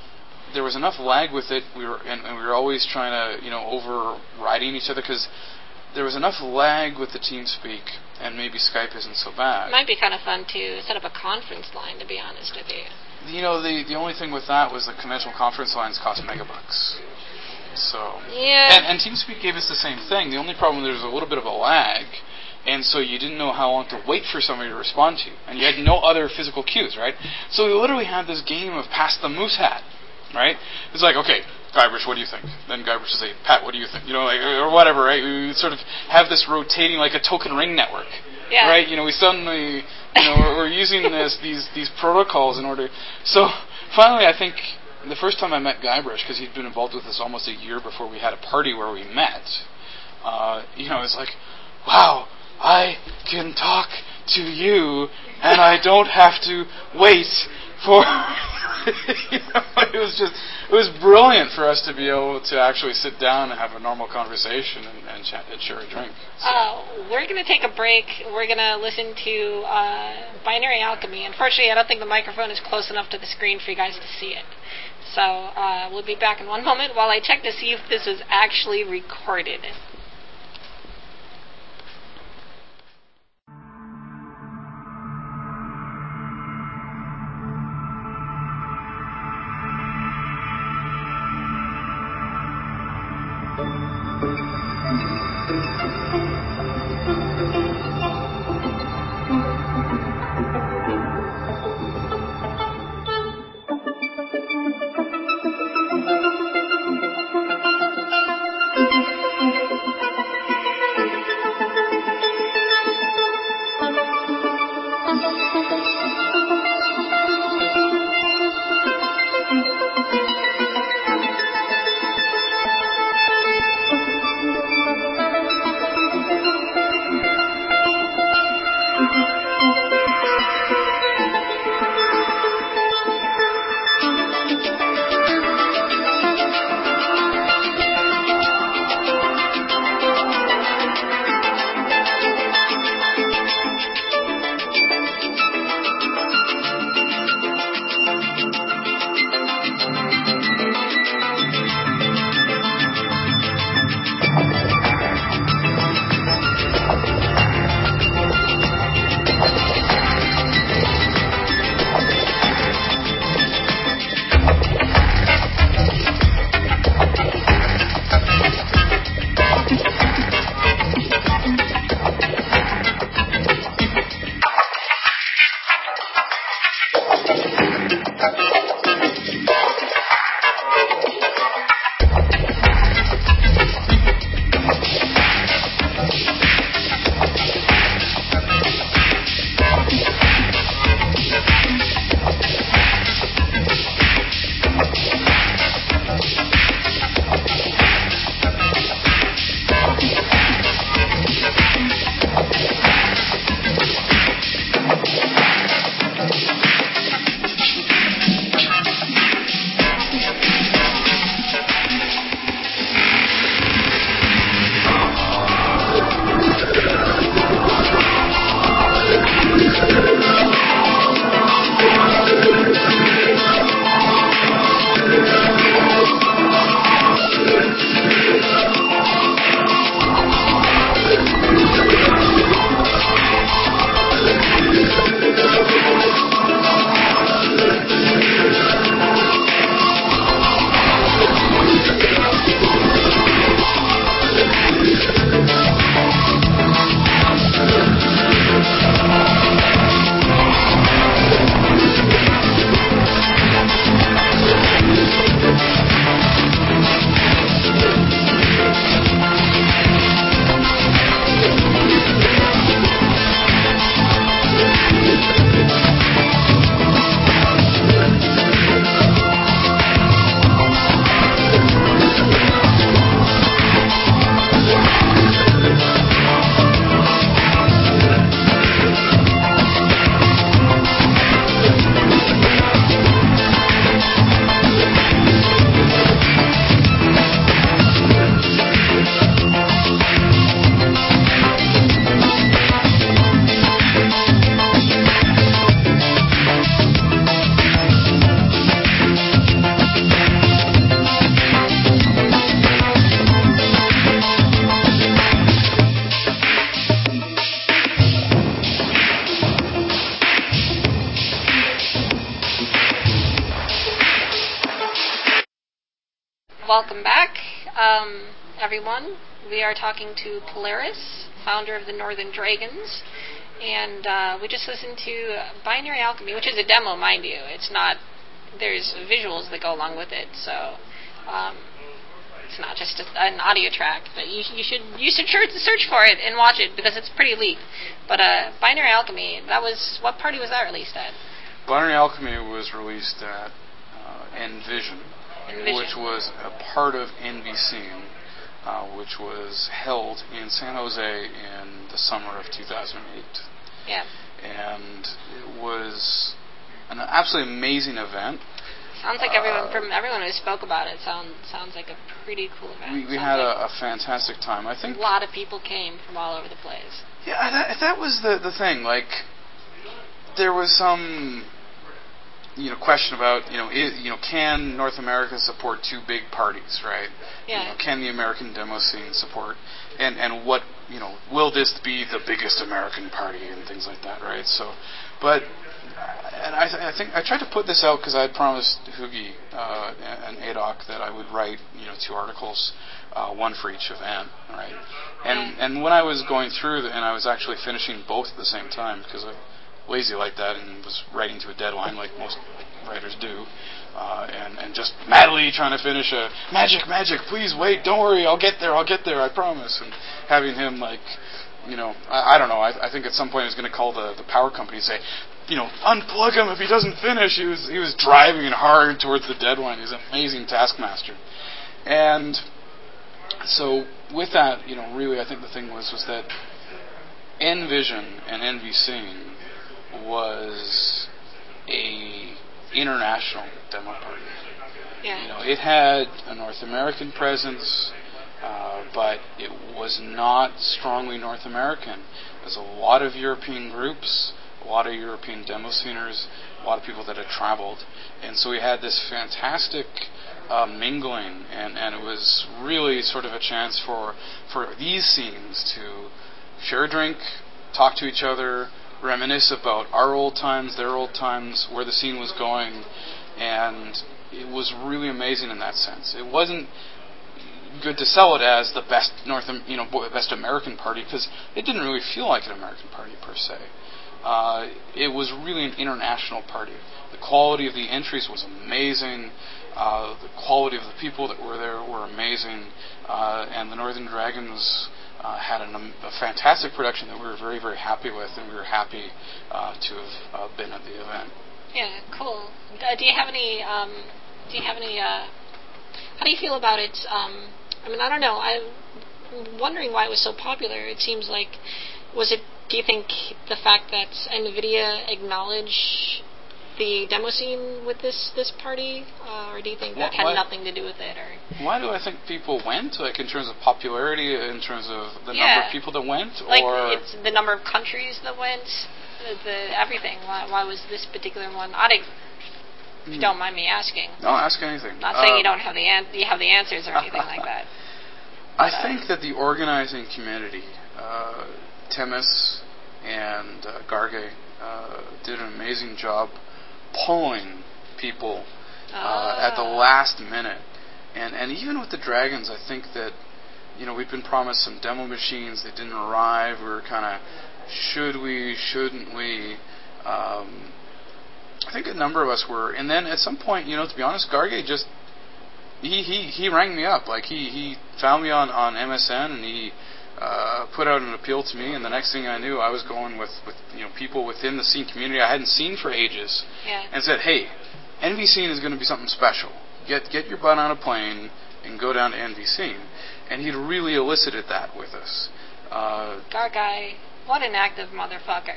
there was enough lag with it. We were and, and we were always trying to, you know, overriding each other because there was enough lag with the TeamSpeak, and maybe Skype isn't so bad. It might be kind of fun to set up a conference line, to be honest with you. You know, the the only thing with that was the conventional conference lines cost megabucks. So yeah, and, and TeamSpeak gave us the same thing. The only problem there was a little bit of a lag, and so you didn't know how long to wait for somebody to respond to you, and you had no other physical cues, right? So we literally had this game of pass the moose hat, right? It's like, okay, Guybrush, what do you think? Then Guybrush would say, Pat, what do you think? You know, like, or whatever, right? We would sort of have this rotating like a token ring network, yeah. right? You know, we suddenly, you know, we're, we're using this these these protocols in order. So finally, I think. The first time I met Guybrush, because he'd been involved with us almost a year before we had a party where we met, uh, you know, it's like, wow, I can talk to you, and I don't have to wait for... you know, it was just, it was brilliant for us to be able to actually sit down and have a normal conversation and, and chat and share a drink. So. Uh, we're going to take a break. We're going to listen to uh, Binary Alchemy. Unfortunately, I don't think the microphone is close enough to the screen for you guys to see it. So uh, we'll be back in one moment while I check to see if this is actually recorded. welcome back, um, everyone. We are talking to Polaris, founder of the Northern Dragons, and uh, we just listened to Binary Alchemy, which is a demo, mind you. It's not, there's visuals that go along with it, so um, it's not just a, an audio track, but you, you should you should search for it and watch it, because it's pretty elite. But uh, Binary Alchemy, that was, what party was that released at? Binary Alchemy was released at uh, Envision, Envision, which was a part of NBCine, uh, which was held in San Jose in the summer of two thousand eight. Yeah. And it was an absolutely amazing event. Sounds like everyone uh, from everyone who spoke about it sounds sounds like a pretty cool event. We, we had like a, a fantastic time. I think a lot of people came from all over the place. Yeah, that, that was the the thing. Like, there was some, you know, question about, you know, is, you know, can North America support two big parties, right? Yeah. You know, can the American demo scene support, and and what, you know, will this be the biggest American party and things like that, right? So, but, and I, th- I think I tried to put this out because I had promised Hugi uh, and A D O C that I would write, you know, two articles, uh, one for each event, right? And yeah. and when I was going through the, and I was actually finishing both at the same time because I. lazy like that and was writing to a deadline like most writers do, uh, and, and just madly trying to finish a magic, magic, please wait, don't worry, I'll get there, I'll get there, I promise. And having him, like, you know, I, I don't know, I, I think at some point he was going to call the, the power company and say, you know, unplug him if he doesn't finish. He was he was driving hard towards the deadline. He's an amazing taskmaster. And so with that, you know, really I think the thing was was that Envision and NBCine was a international demo party. Yeah. You know, it had a North American presence, uh, but it was not strongly North American. There's a lot of European groups, a lot of European demo sceners, a lot of people that had traveled, and so we had this fantastic uh, mingling, and, and it was really sort of a chance for for these scenes to share a drink, talk to each other, reminisce about our old times, their old times, where the scene was going, and it was really amazing in that sense. It wasn't good to sell it as the best North, you know, best American party, because it didn't really feel like an American party per se. Uh, it was really an international party. The quality of the entries was amazing. Uh, the quality of the people that were there were amazing, uh, and the Northern Dragons Uh, had an, um, a fantastic production that we were very, very happy with, and we were happy uh, to have uh, been at the event. Yeah, cool. Uh, do you have any? Um, do you have any? Uh, how do you feel about it? Um, I mean, I don't know. I'm wondering why it was so popular. It seems like, was it? Do you think the fact that NVIDIA acknowledged the demo scene with this this party, uh, or do you think that what, had what, nothing to do with it? Or why do I think people went? Like in terms of popularity, in terms of the yeah. number of people that went, like or it's the number of countries that went, the, the everything. Why, why was this particular one? I don't, if you don't mind me asking. No, ask anything. Not saying um, you don't have the an- you have the answers or anything like that. I but, think uh, that the organizing community, uh, Temis and uh, Garge, uh, did an amazing job pulling people uh, ah. at the last minute, and and even with the Dragons, I think that, you know, we've been promised some demo machines that didn't arrive. We were kind of, should we, shouldn't we? Um, I think a number of us were, and then at some point, you know, to be honest, Garge just he he he rang me up, like he he found me on on M S N, and he Uh, put out an appeal to me, and the next thing I knew, I was going with, with you know people within the scene community I hadn't seen for ages, yeah. and said, "Hey, NBCine is going to be something special. Get get your butt on a plane and go down to NBCine." And he'd really elicited that with us. Uh, Garge, what an active motherfucker.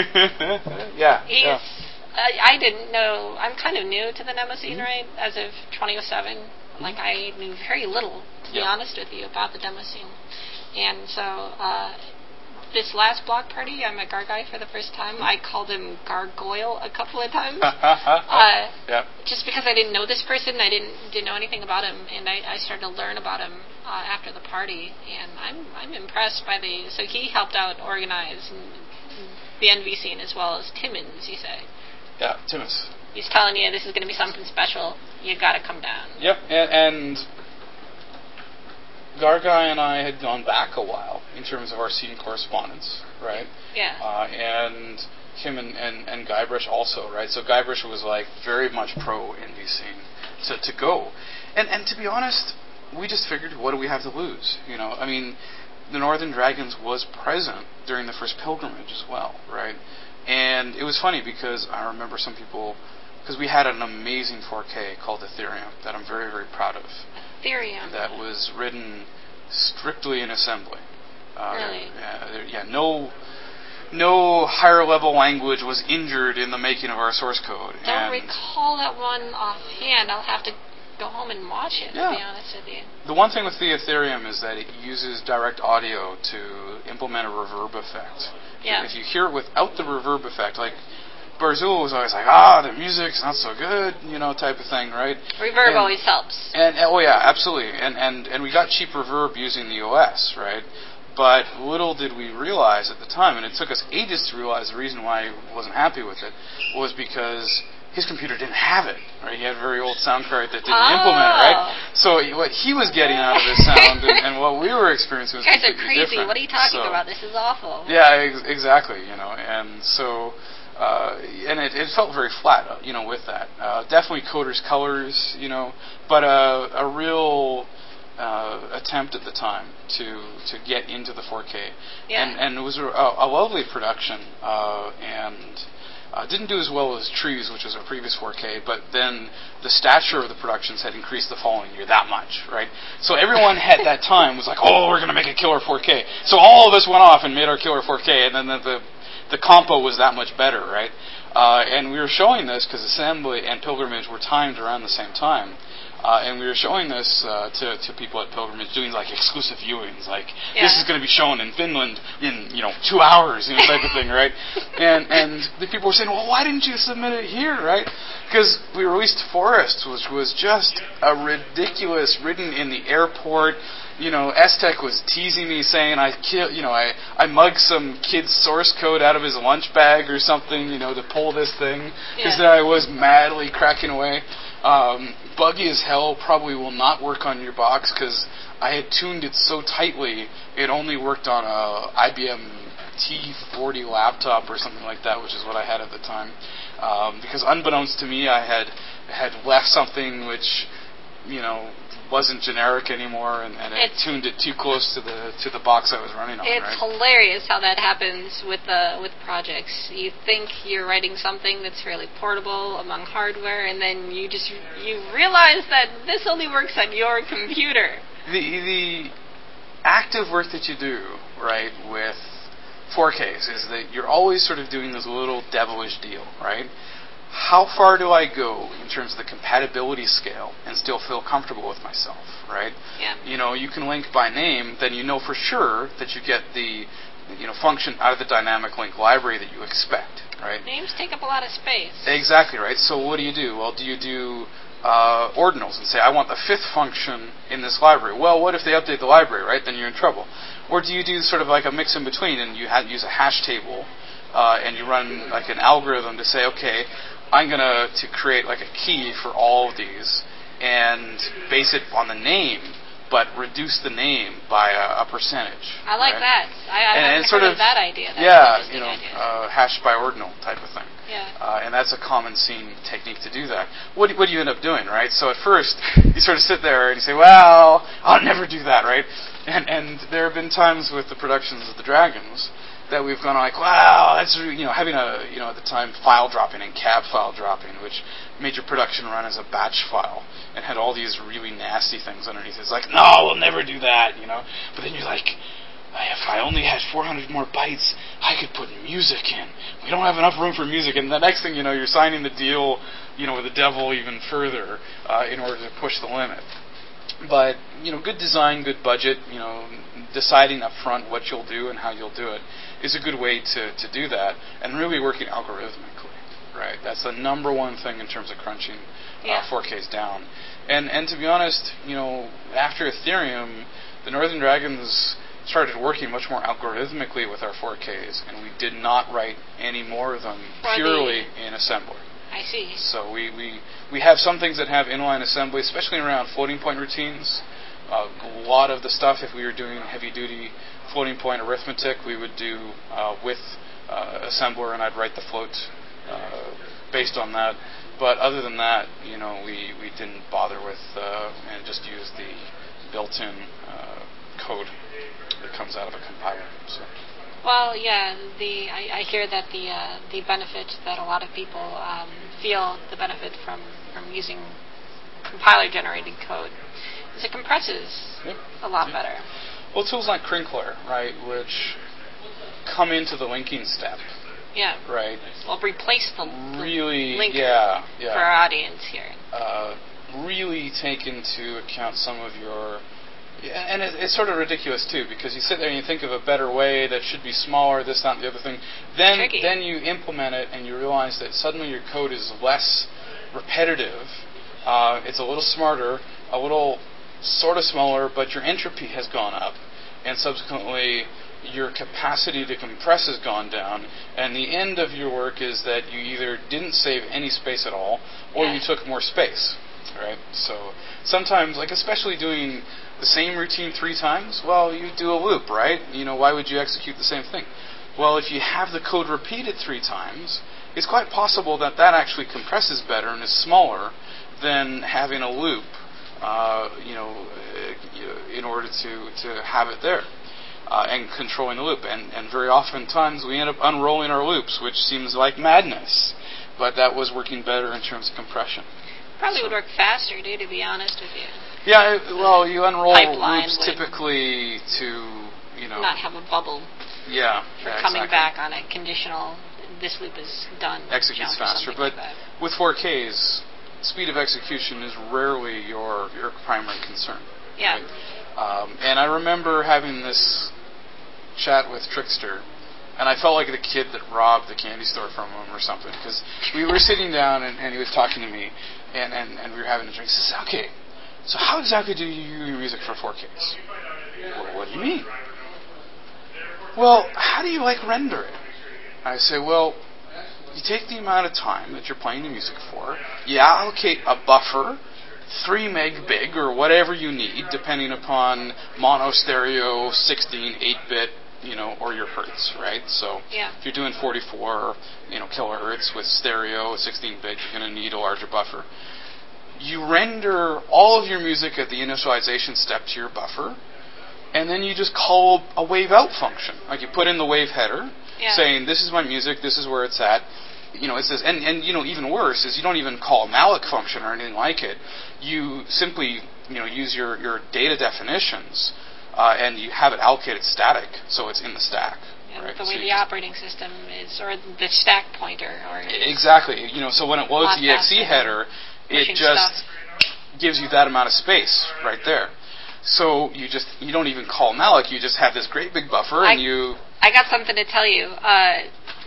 yeah. He's. Yeah. Uh, I didn't know. I'm kind of new to the demo scene, mm-hmm. right? As of twenty oh seven, mm-hmm. like I knew very little, to yep. be honest with you, about the demo scene. And so, uh, this last block party, I met Garge for the first time. I called him Gargoyle a couple of times. uh, yep. Just because I didn't know this person, I didn't didn't know anything about him, and I, I started to learn about him uh, after the party. And I'm I'm impressed by the. So he helped out organize the N V scene as well as Timmins, you say. Yeah, Timmins. He's telling you this is going to be something special. You got to come down. Yep, and. and Garguy and I had gone back a while in terms of our scene correspondence, right? Yeah. Uh, and him and, and, and Guybrush also, right? So Guybrush was like very much pro indie scene to, to go. And and to be honest, we just figured, what do we have to lose? You know, I mean, the Northern Dragons was present during the first pilgrimage as well, right? And it was funny because I remember some people, because we had an amazing four K called Ethereum that I'm very, very proud of. Ethereum. That was written strictly in assembly. Uh, really? Yeah, there, yeah, no... No higher level language was injured in the making of our source code. Don't and recall that one offhand. I'll have to go home and watch it, yeah. to be honest with you. The one thing with the Ethereum is that it uses direct audio to implement a reverb effect. Yeah. If you hear it without the reverb effect, like Barzul was always like, ah, the music's not so good, you know, type of thing, right? Reverb and, always helps. And oh yeah, absolutely. And and and we got cheap reverb using the O S, right? But little did we realize at the time, and it took us ages to realize the reason why he wasn't happy with it was because his computer didn't have it, right? He had a very old sound card that didn't oh. implement it, right? So what he was getting out of his sound and, and what we were experiencing was you guys are completely crazy. different. What are you talking so, about? This is awful. Yeah, ex- exactly, you know, and so... Uh, and it, it felt very flat, uh, you know, with that. Uh, definitely Coder's colors, you know, but uh, a real... Uh, attempt at the time to to get into the four K, yeah. and and it was a, a lovely production, uh, and uh, didn't do as well as Trees, which was our previous four K, but then the stature of the productions had increased the following year that much, right? So everyone at that time was like, oh, we're going to make a killer four K. So all of us went off and made our killer four K, and then the the, the compo was that much better, right? Uh, and we were showing this because Assembly and Pilgrimage were timed around the same time. Uh, and we were showing this uh, to, to people at Pilgrimage, doing like exclusive viewings, like yeah. this is going to be shown in Finland in you know two hours, you know, type of thing, right? And and the people were saying, well, why didn't you submit it here, right? Because we released Forest, which was just a ridiculous, written in the airport. You know, S-Tech was teasing me, saying I kill, you know, I I mugged some kid's source code out of his lunch bag or something, you know, to pull this thing, because yeah. there I was madly cracking away. Um, buggy as hell, probably will not work on your box because I had tuned it so tightly it only worked on a I B M T forty laptop or something like that, which is what I had at the time. Um, because unbeknownst to me, I had had left something which, you know, wasn't generic anymore, and, and it tuned it too close to the to the box I was running on. It's right? hilarious how that happens with uh, with projects. You think you're writing something that's fairly portable among hardware, and then you just you realize that this only works on your computer. The the active work that you do, right, with four Ks is that you're always sort of doing this little devilish deal, right? How far do I go in terms of the compatibility scale and still feel comfortable with myself, right? Yeah. You know, you can link by name, then you know for sure that you get the, you know, function out of the dynamic link library that you expect, right? Names take up a lot of space. Exactly, right? So what do you do? Well, do you do uh, ordinals and say, I want the fifth function in this library? Well, what if they update the library, right? Then you're in trouble. Or do you do sort of like a mix in between and you ha- use a hash table uh, and you run like an algorithm to say, okay, I'm going to to create like a key for all of these and base it on the name, but reduce the name by a, a percentage. I like right? that. I, I and, haven't and sort heard of, of that idea. That's yeah, an you know, idea. uh, hash by ordinal type of thing. Yeah. Uh, and that's a common scene technique to do that. What do, what do you end up doing, right? So at first, you sort of sit there and you say, well, I'll never do that, right? And and there have been times with the productions of the Dragons that we've gone like, wow, that's, you know, having a, you know, at the time, file dropping and cab file dropping, which made your production run as a batch file and had all these really nasty things underneath. It's like, no, we'll never do that, you know? But then you're like, if I only had four hundred more bytes, I could put music in. We don't have enough room for music. And the next thing you know, you're signing the deal, you know, with the devil even further uh, in order to push the limit. But, you know, good design, good budget, you know, deciding up front what you'll do and how you'll do it is a good way to, to do that, and really working algorithmically, right? That's the number one thing in terms of crunching yeah. uh, four Ks down. And and to be honest, you know, after Ethereum, the Northern Dragons started working much more algorithmically with our four Ks, and we did not write any more of them For purely the, in assembly. I see. So we, we, we have some things that have inline assembly, especially around floating point routines. a lot of the stuff, if we were doing heavy-duty floating point arithmetic, we would do uh, with uh, assembler, and I'd write the float uh, based on that. But other than that, you know, we, we didn't bother with uh, and just used the built-in uh, code that comes out of a compiler. So. Well, yeah, the I, I hear that the uh, the benefit that a lot of people um, feel the benefit from, from using compiler-generated code is it compresses yep. a lot yep. better. Well, tools like Crinkler, right, which come into the linking step. Yeah. Right. Well, replace the, the really, linker yeah, yeah. for our audience here. Uh, really take into account some of your... And it, it's sort of ridiculous, too, because you sit there and you think of a better way that should be smaller, this, that, and the other thing. Then, Tricky. then you implement it and you realize that suddenly your code is less repetitive. Uh, it's a little smarter, a little sort of smaller, but your entropy has gone up. And subsequently, your capacity to compress has gone down. And the end of your work is that you either didn't save any space at all, or yeah. you took more space. Right? So sometimes, like especially doing the same routine three times, well, you do a loop, right? You know, why would you execute the same thing? Well, if you have the code repeated three times, it's quite possible that that actually compresses better and is smaller than having a loop, uh, you know, in order to, to have it there uh, and controlling the loop. And, and very oftentimes we end up unrolling our loops, which seems like madness, but that was working better in terms of compression. Probably so. would work faster, too, to be honest with you. Yeah, it, well, you unroll Pipeline loops typically to, you know... not have a bubble yeah, for yeah, coming exactly. back on a conditional, this loop is done. Executes faster, but like with four Ks, speed of execution is rarely your, your primary concern. Yeah. Right? Um, and I remember having this chat with Trickster, and I felt like the kid that robbed the candy store from him or something, because we were sitting down and, and he was talking to me, and, and, and we were having a drink. He says, okay, so how exactly do you do your music for four Ks? Well, what do you mean? Well, how do you, like, render it? I say, well, you take the amount of time that you're playing the music for, you allocate a buffer, three meg big, or whatever you need, depending upon mono, stereo, sixteen, eight-bit, you know, or your hertz, right? So yeah. if you're doing forty-four, you know, kilohertz with stereo, sixteen bit, you're going to need a larger buffer. You render all of your music at the initialization step to your buffer, and then you just call a wave out function. Like you put in the wave header, yeah. saying this is my music, this is where it's at. You know, it says, and, and you know, even worse is you don't even call a malloc function or anything like it. You simply, you know, use your, your data definitions, uh, and you have it allocated static, so it's in the stack. Yeah, right? the way so the operating system is, or the stack pointer, or exactly. You know, so when it loads the E X E header, it just stuff. gives you that amount of space right there. So you just you don't even call malloc. You just have this great big buffer, I, and you. I got something to tell you. Uh,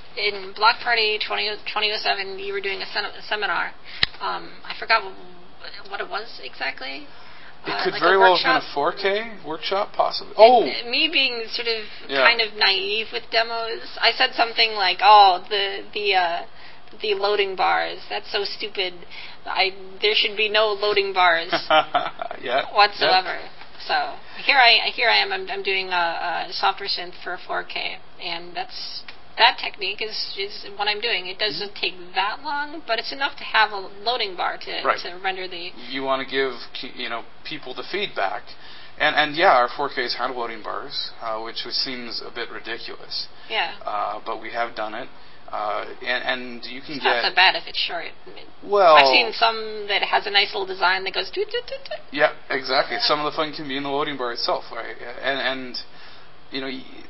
in Block Party twenty oh seven, you were doing a, sen- a seminar. Um, I forgot what, what it was exactly. It uh, could like very well have been a four K workshop, possibly. Oh, and me being sort of yeah. kind of naive with demos, I said something like, "Oh, the the uh, the loading bars. That's so stupid. I there should be no loading bars yeah, whatsoever." Yeah. So here I here I am. I'm, I'm doing a, a software synth for four K, and that's that technique is, is what I'm doing. It doesn't mm-hmm. take that long, but it's enough to have a loading bar to, right. to render the. You want to give you know people the feedback, and and yeah, our four Ks have loading bars, uh, which seems a bit ridiculous. Yeah. Uh, but we have done it. Uh, and, and you can it's get... not so bad if it's short. Well... I've seen some that has a nice little design that goes... Doot, doot, doot, doot. Yeah, exactly. Some of the fun can be in the loading bar itself, right? And, and you know,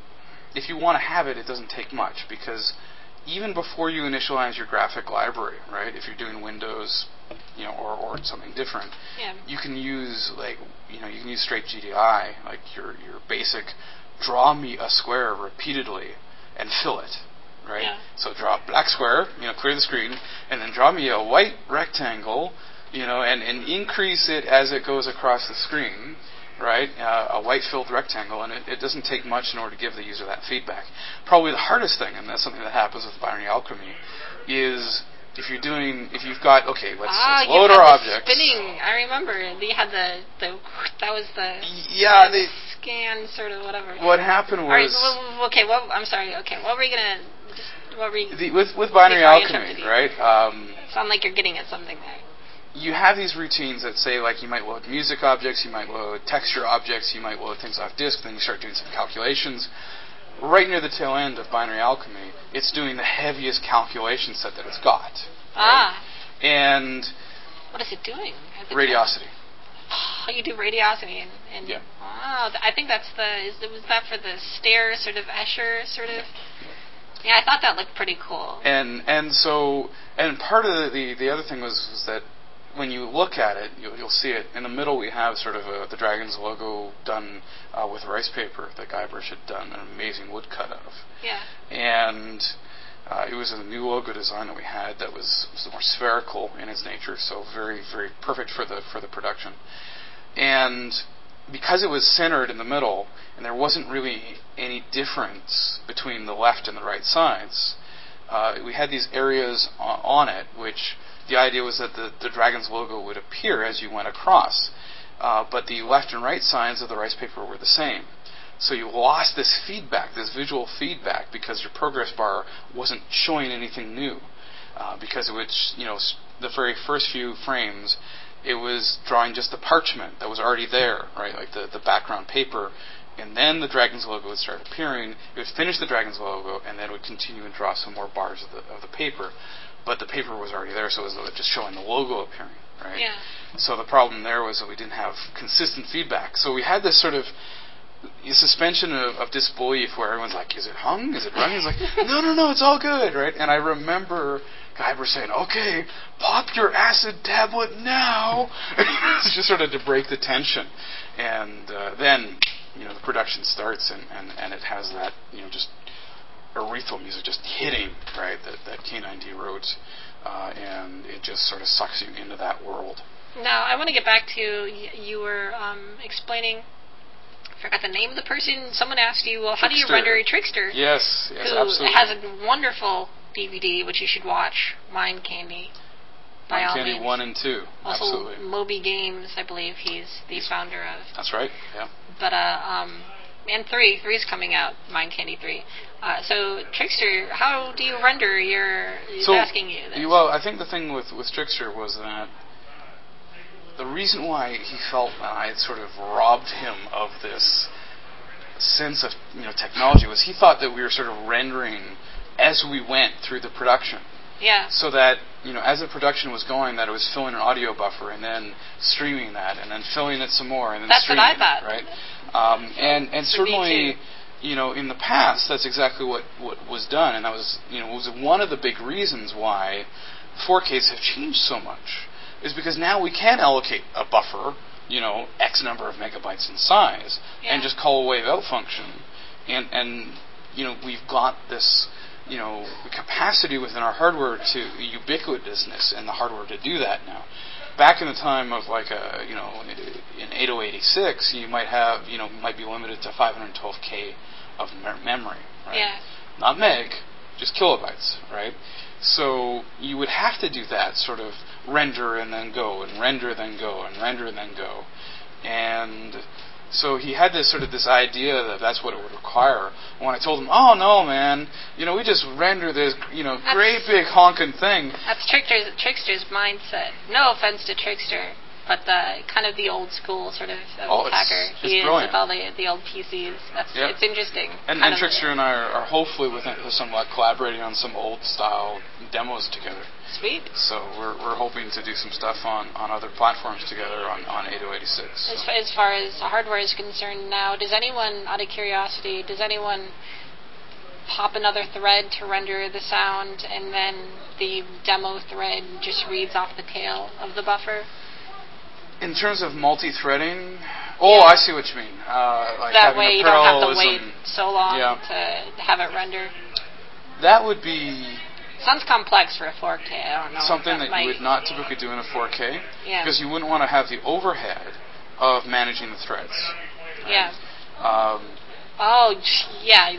if you want to have it, it doesn't take much, because even before you initialize your graphic library, right, if you're doing Windows, you know, or, or something different, yeah. you can use, like, you know, you can use straight G D I, like your your basic draw me a square repeatedly and fill it. Right? Yeah. So draw a black square, you know, clear the screen, and then draw me a white rectangle, you know, and, and increase it as it goes across the screen, right? Uh, a white filled rectangle, and it, it doesn't take much in order to give the user that feedback. Probably the hardest thing, and that's something that happens with binary alchemy, is if you're doing, if you've got, okay, let's, ah, let's load you our had objects. The spinning. I remember. You had the, the that was the yeah, the they, scan sort of whatever. What happened was. All right, well, okay, well, I'm sorry. Okay, what were you gonna? Just what were you? The, with with binary alchemy, right? Um, Sound like you're getting at something there. You have these routines that say, like, you might load music objects, you might load texture objects, you might load things off disk, then you start doing some calculations. Right near the tail end of binary alchemy, it's doing the heaviest calculation set that it's got. Right? Ah. And what is it doing? Radiosity. Oh, you do radiosity, and, and yeah. Wow, I think that's the. Is was that for the stair sort of Escher sort of? Yeah, I thought that looked pretty cool. And and so and part of the the, the other thing was, was that when you look at it, you'll, you'll see it in the middle. We have sort of a, the Dragon's logo done uh, with rice paper that Guybrush had done an amazing woodcut of. Yeah. And uh, it was a new logo design that we had that was, was more spherical in its nature, so very very perfect for the for the production. And because it was centered in the middle, and there wasn't really any difference between the left and the right sides, uh, we had these areas on, on it, which the idea was that the, the Dragon's logo would appear as you went across, uh, but the left and right sides of the rice paper were the same. So you lost this feedback, this visual feedback, because your progress bar wasn't showing anything new, uh, because it would, you know, the very first few frames, it was drawing just the parchment that was already there, right, like the, the background paper, and then the Dragon's logo would start appearing. It would finish the Dragon's logo, and then it would continue and draw some more bars of the of the paper. But the paper was already there, so it was just showing the logo appearing, right? Yeah. So the problem there was that we didn't have consistent feedback. So we had this sort of suspension of, of disbelief where everyone's like, is it hung? Is it running? It's like, no, no, no, it's all good, right? And I remember Guybrush saying, okay, pop your acid tablet now. It's just sort of to break the tension. And uh, then, you know, the production starts and, and, and it has that, you know, just urethral music just hitting, right, that, that K nine D wrote, uh, and it just sort of sucks you into that world. Now, I want to get back to, you were um, explaining, I forgot the name of the person, someone asked you, well, how Trickster. do you render a Trickster? Yes, yes, who absolutely. has a wonderful D V D, which you should watch, Mind Candy. Mind Candy one and two, also, absolutely. Moby Games, I believe he's the he's, founder of. That's right, yeah. But, uh, um, and three, three is coming out, Mind Candy three. Uh, so, Trickster, how do you render your, he's so, asking you this. Well, I think the thing with, with Trickster was that the reason why he felt that I had sort of robbed him of this sense of, you know, technology was he thought that we were sort of rendering as we went through the production. Yeah. So that, you know, as the production was going, that it was filling an audio buffer and then streaming that and then filling it some more and then that's streaming what I thought. it, right? Um, and and certainly, you know, in the past, that's exactly what, what was done, and that was, you know, was one of the big reasons why four Ks have changed so much, is because now we can allocate a buffer, you know, X number of megabytes in size, yeah. and just call a wave out function, and and you know, we've got this, you know, capacity within our hardware to ubiquitousness in the hardware to do that now. Back in the time of like a, you know, in eight oh eighty-six, you might have, you know, might be limited to five hundred twelve K of me- memory, right? Yeah. Not meg, just kilobytes, right? So you would have to do that sort of render and then go, and render then go, and render and then go. And so he had this sort of this idea that that's what it would require. When I told him, oh no, man, you know, we just render this, you know, that's, great big honking thing. That's Trickster's, Trickster's mindset. No offense to Trickster, but the kind of the old school sort of, of oh, hacker. It's, he it's is brilliant. with all the the old P Cs. That's yep. It's interesting. And, and Trickster and I are, are hopefully within somewhat collaborating on some old style demos together. Sweet. So we're we're hoping to do some stuff on, on other platforms together on, on eight oh eighty-six. So. As, as far as hardware is concerned now, does anyone, out of curiosity, does anyone pop another thread to render the sound and then the demo thread just reads off the tail of the buffer? In terms of multi-threading, oh, yeah. I see what you mean. Uh, like that having way a you don't have to wait parallelism. so long yeah. to have it render. That would be... Sounds complex for a four K. I don't know. Something that, that might... you would not typically do in a four K. Yeah. Because you wouldn't want to have the overhead of managing the threads. Right? Yeah. Um, oh, yeah. The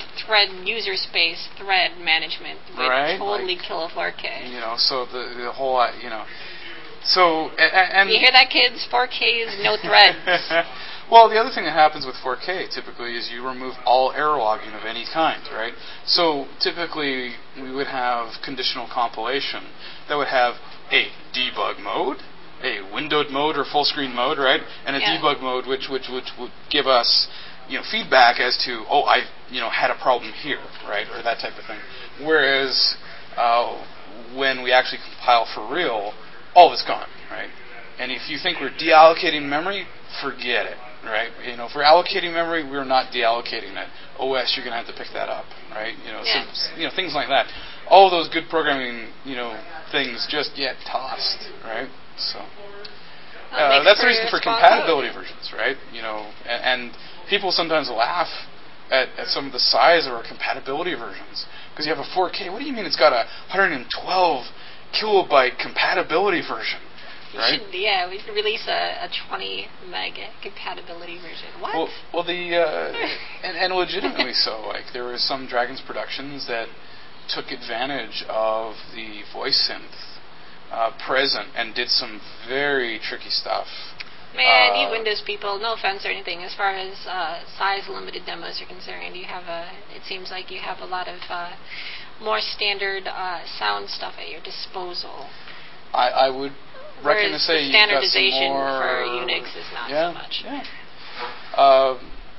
thread user space, thread management would right? totally like, kill a four K. You know, so the the whole uh, you know, so and, and you hear that, kids? four K is no threads. Well, the other thing that happens with four K typically is you remove all error logging of any kind, right? So typically we would have conditional compilation that would have a debug mode, a windowed mode or full screen mode, right? And a yeah. debug mode which which which would give us, you know, feedback as to, oh, I you know had a problem here, right, or that type of thing. Whereas uh, when we actually compile for real, all of it's gone, right? And if you think we're deallocating memory, forget it, right? You know, if we're allocating memory, we're not deallocating it. O S, you're going to have to pick that up, right? You know, yeah. so, you know, things like that. All of those good programming, you know, things just get tossed, right? So uh, that's the reason for compatibility code. versions, right? You know, and, and people sometimes laugh at, at some of the size of our compatibility versions because you have a four K. What do you mean it's got a one hundred twelve kilobyte compatibility version? Right? Should, yeah, we should release a, a twenty meg compatibility version. What? Well, well the uh, and, and legitimately so. Like there were some Dragons productions that took advantage of the voice synth uh, present and did some very tricky stuff. Man, uh, you Windows people, no offense or anything, as far as uh, size limited demos are concerned, you have a. It seems like you have a lot of uh, more standard uh, sound stuff at your disposal. I, I would. Reckon to say the standardization you've got some more, for Unix is not yeah, so much. Yeah. Uh,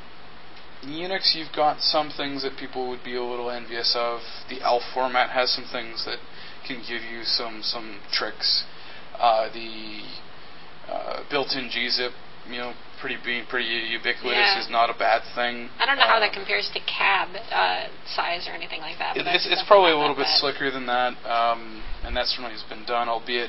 Unix, you've got some things that people would be a little envious of. The E L F format has some things that can give you some some tricks. Uh, the uh, built-in gzip, you know, pretty being pretty ubiquitous yeah. is not a bad thing. I don't know um, how that compares to cab uh, size or anything like that. It, it's it's probably a little bit bad. slicker than that, um, and that certainly has been done, albeit.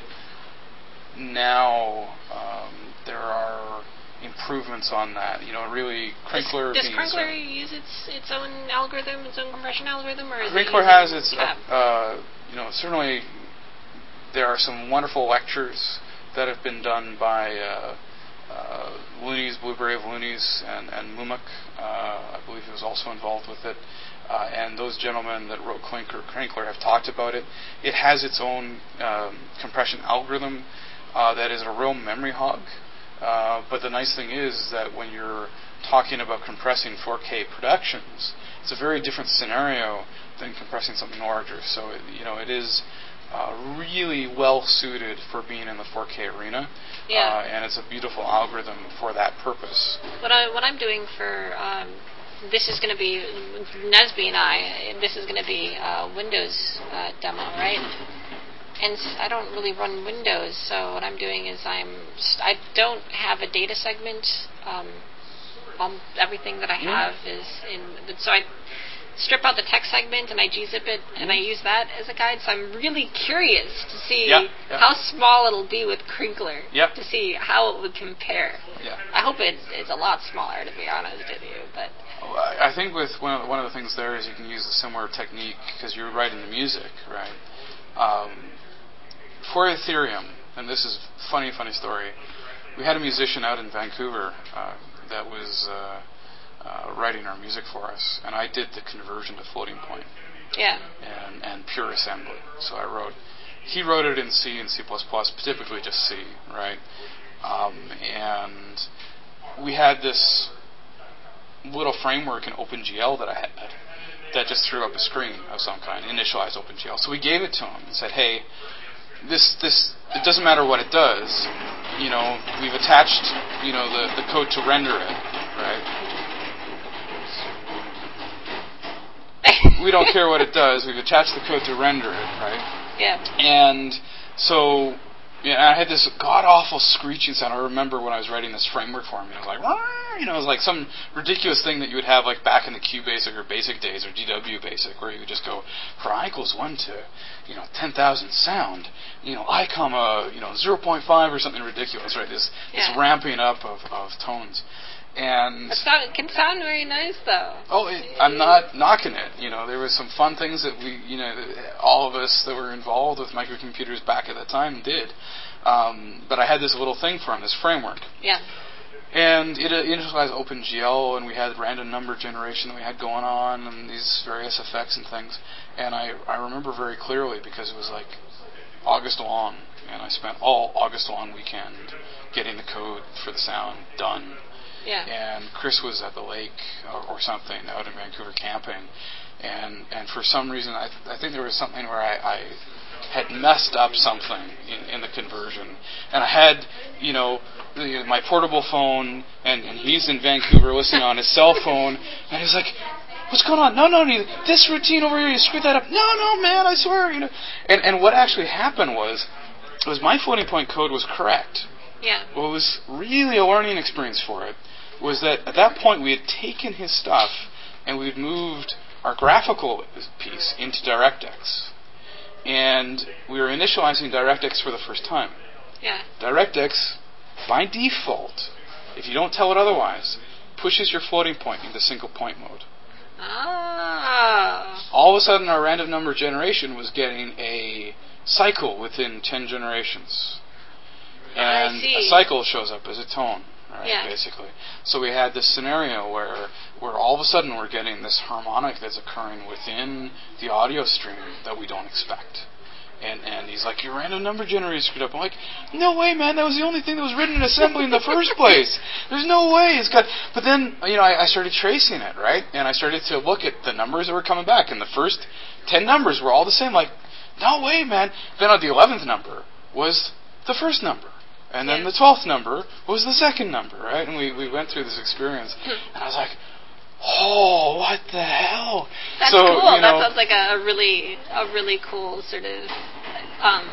Now um, there are improvements on that. You know, really, Crinkler. Does, does Crinkler use its its own algorithm, its own compression algorithm, or is Crinkler it has its. uh, uh, you know, certainly there are some wonderful lectures that have been done by uh, uh, Looney's, Blueberry of Looney's, and and Mumuk. Uh, I believe he was also involved with it. Uh, and those gentlemen that wrote Crinkler, Crinkler have talked about it. It has its own um, compression algorithm. Uh, that is a real memory hog. Uh, but the nice thing is that when you're talking about compressing four K productions, it's a very different scenario than compressing something larger. So, it, you know, it is uh, really well suited for being in the four K arena. Yeah. Uh, and it's a beautiful algorithm for that purpose. What, I, what I'm doing for... Um, this is going to be... Nesby and I, this is going to be a Windows uh, demo, right? And I don't really run Windows, so what I'm doing is I'm I don't have a data segment. Um, um, everything that I have mm. is in. So I strip out the text segment and I gzip it mm. and I use that as a guide. So I'm really curious to see yeah, yeah. how small it'll be with Crinkler. Yep. To see how it would compare. Yeah. I hope it is a lot smaller, to be honest with you, but. Oh, I think with one of, the, one of the things there is you can use a similar technique because you're writing the music, right? Um, For Ethereum, and this is a funny, funny story, we had a musician out in Vancouver uh, that was uh, uh, writing our music for us, and I did the conversion to floating point. Yeah. And, and pure assembly. So I wrote, he wrote it in C and C plus plus, typically just C, right? Um, and we had this little framework in OpenGL that I had that just threw up a screen of some kind, initialized OpenGL. So we gave it to him and said, hey, This, this, it doesn't matter what it does. You know, we've attached, you know, the, the code to render it, right? We don't care what it does. We've attached the code to render it, right? Yeah. And so, yeah, I had this god-awful screeching sound. I remember when I was writing this framework for me. I was like, Rah! You know, it was like some ridiculous thing that you would have like back in the QBasic or BASIC days or D W BASIC, where you would just go for I equals one to, you know, ten thousand sound, you know, I comma, you know, zero point five or something ridiculous, right? This yeah. this ramping up of, of tones. And it can sound very nice, though. Oh, it, I'm not knocking it. You know, there was some fun things that we, you know, all of us that were involved with microcomputers back at that time did. Um, but I had this little thing for him, this framework. Yeah. And it initialized OpenGL, and we had random number generation that we had going on, and these various effects and things. And I, I remember very clearly because it was like August long, and I spent all August long weekend getting the code for the sound done. Yeah. And Chris was at the lake or, or something out in Vancouver camping, and and for some reason I th- I think there was something where I, I had messed up something in, in the conversion, and I had you know the, my portable phone, and, and he's in Vancouver listening on his cell phone, and he's like, "What's going on? No, no, no, this routine over here, you screwed that up. No, no, man, I swear, you know." And and what actually happened was was my floating point code was correct. Yeah. What was really a learning experience for it was that at that point we had taken his stuff and we had moved our graphical piece into DirectX. And we were initializing DirectX for the first time. Yeah. DirectX, by default, if you don't tell it otherwise, pushes your floating point into single point mode. Ah. All of a sudden our random number generation was getting a cycle within ten generations. And I see. a cycle shows up as a tone, right, yeah. basically. So we had this scenario where where all of a sudden we're getting this harmonic that's occurring within the audio stream that we don't expect. And and he's like, "Your random number generator screwed up." I'm like, "No way, man! That was the only thing that was written in assembly in the first place. There's no way it's got." But then you know I, I started tracing it, right, and I started to look at the numbers that were coming back, and the first ten numbers were all the same. Like, no way, man! Then on the eleventh number was the first number. And then yeah. the twelfth number was the second number, right? And we, we went through this experience, and I was like, "Oh, what the hell?" That's so, cool. You know, that sounds like a really a really cool sort of um,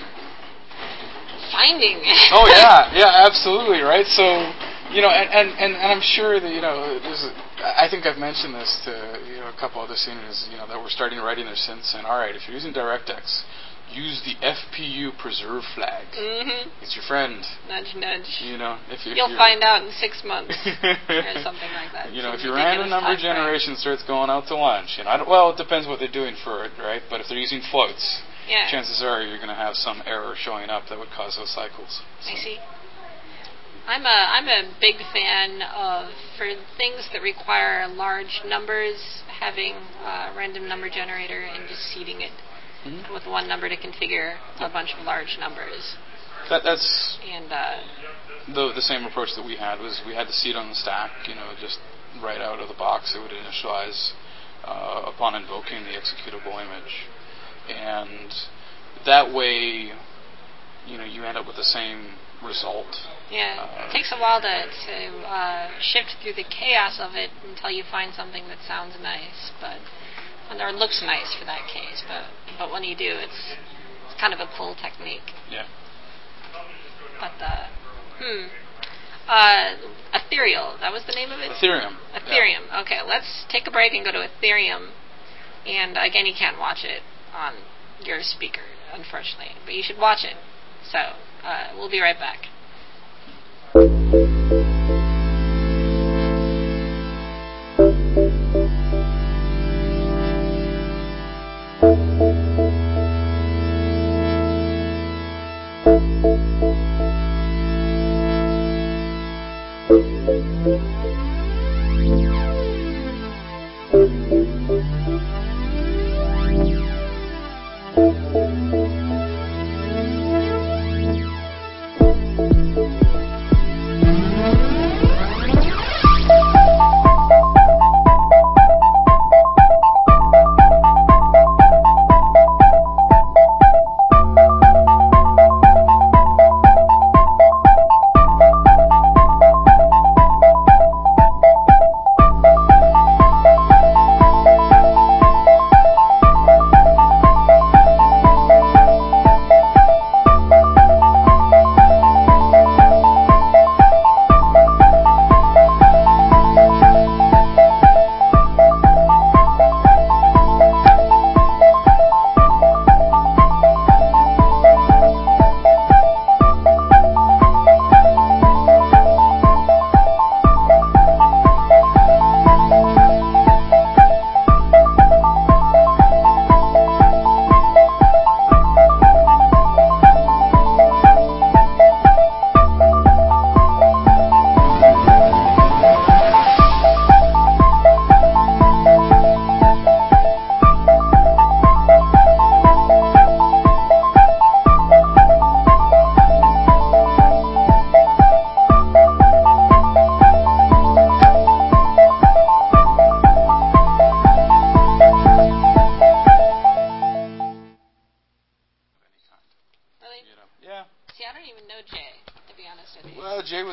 finding. oh yeah, yeah, absolutely, right? So, you know, and, and, and, and I'm sure that you know, there's a, I think I've mentioned this to you know a couple other seniors, you know, that we're starting writing their synths, and all right, if you're using DirectX, use the F P U preserve flag. Mm-hmm. It's your friend. Nudge, nudge. You know, if, if you'll you're, find out in six months or something like that. You know, Some if your random number time generation frame. starts going out to lunch, and I don't, well, it depends what they're doing for it, right? But if they're using floats, yeah. chances are you're going to have some error showing up that would cause those cycles. So. I see. I'm a I'm a big fan of, for things that require large numbers, having a random number generator and just seeding it mm-hmm. with one number to configure yep. a bunch of large numbers. That that's and uh, the the same approach that we had was we had the seed on the stack, you know, just right out of the box. It would initialize uh, upon invoking the executable image, and that way, you know, you end up with the same result. Yeah, uh, it takes a while to to uh, shift through the chaos of it until you find something that sounds nice, but or looks nice for that case. But but when you do, it's it's kind of a cool technique. Yeah. But uh, hmm, uh, Ethereal. That was the name of it. Ethereum. Ethereum. Yeah. Okay, let's take a break and go to Ethereum. And again, you can't watch it on your speaker, unfortunately, but you should watch it. So uh, we'll be right back.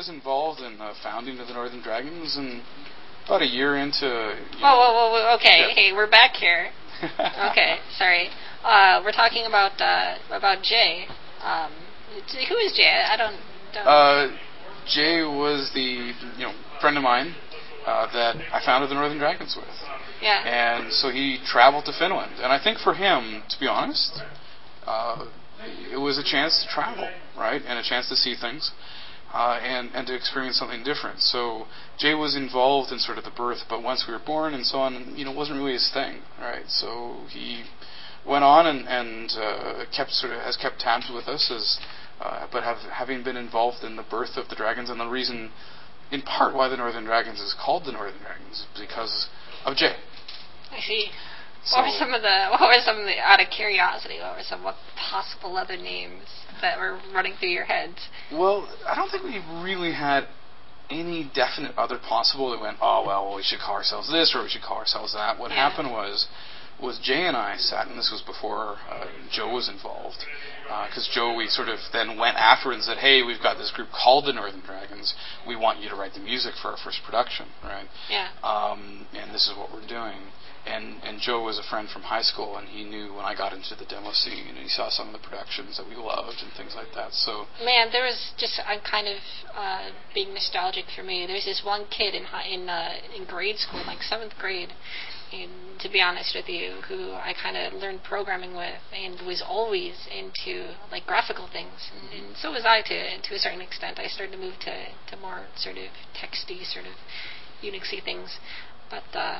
was involved in the founding of the Northern Dragons, and about a year into. You whoa, know, whoa, whoa, whoa, okay, yeah. hey, we're back here. Okay, sorry. Uh, we're talking about uh, about Jay. Um, who is Jay? I don't. don't uh, Jay was the you know friend of mine uh, that I founded the Northern Dragons with. Yeah. And so he traveled to Finland, and I think for him, to be honest, uh, it was a chance to travel, right, and a chance to see things. Uh, and, and to experience something different. So Jay was involved in sort of the birth, but once we were born and so on, you know, it wasn't really his thing, right? So he went on and, and uh, kept sort of has kept tabs with us, as uh, but have having been involved in the birth of the dragons, and the reason, in part, why the Northern Dragons is called the Northern Dragons, because of Jay. I see. So, what were some of the? What were some of the? Out of curiosity, what were some what possible other names that were running through your heads? Well, I don't think we really had any definite other possible that went, oh well, we should call ourselves this or we should call ourselves that. What yeah. happened was, was Jay and I sat, and this was before uh, Joe was involved, because uh, Joe, we sort of then went afterwards and said, hey, we've got this group called the Northern Dragons. We want you to write the music for our first production, right? Yeah. Um, and this is what we're doing. And and Joe was a friend from high school, and he knew when I got into the demo scene, and he saw some of the productions that we loved and things like that. So man, there was just I'm kind of uh, being nostalgic for me. There's this one kid in high, in uh, in grade school, like seventh grade, and to be honest with you, who I kind of learned programming with, and was always into like graphical things, and, and so was I to to a certain extent. I started to move to to more sort of texty, sort of Unixy things, but. Uh,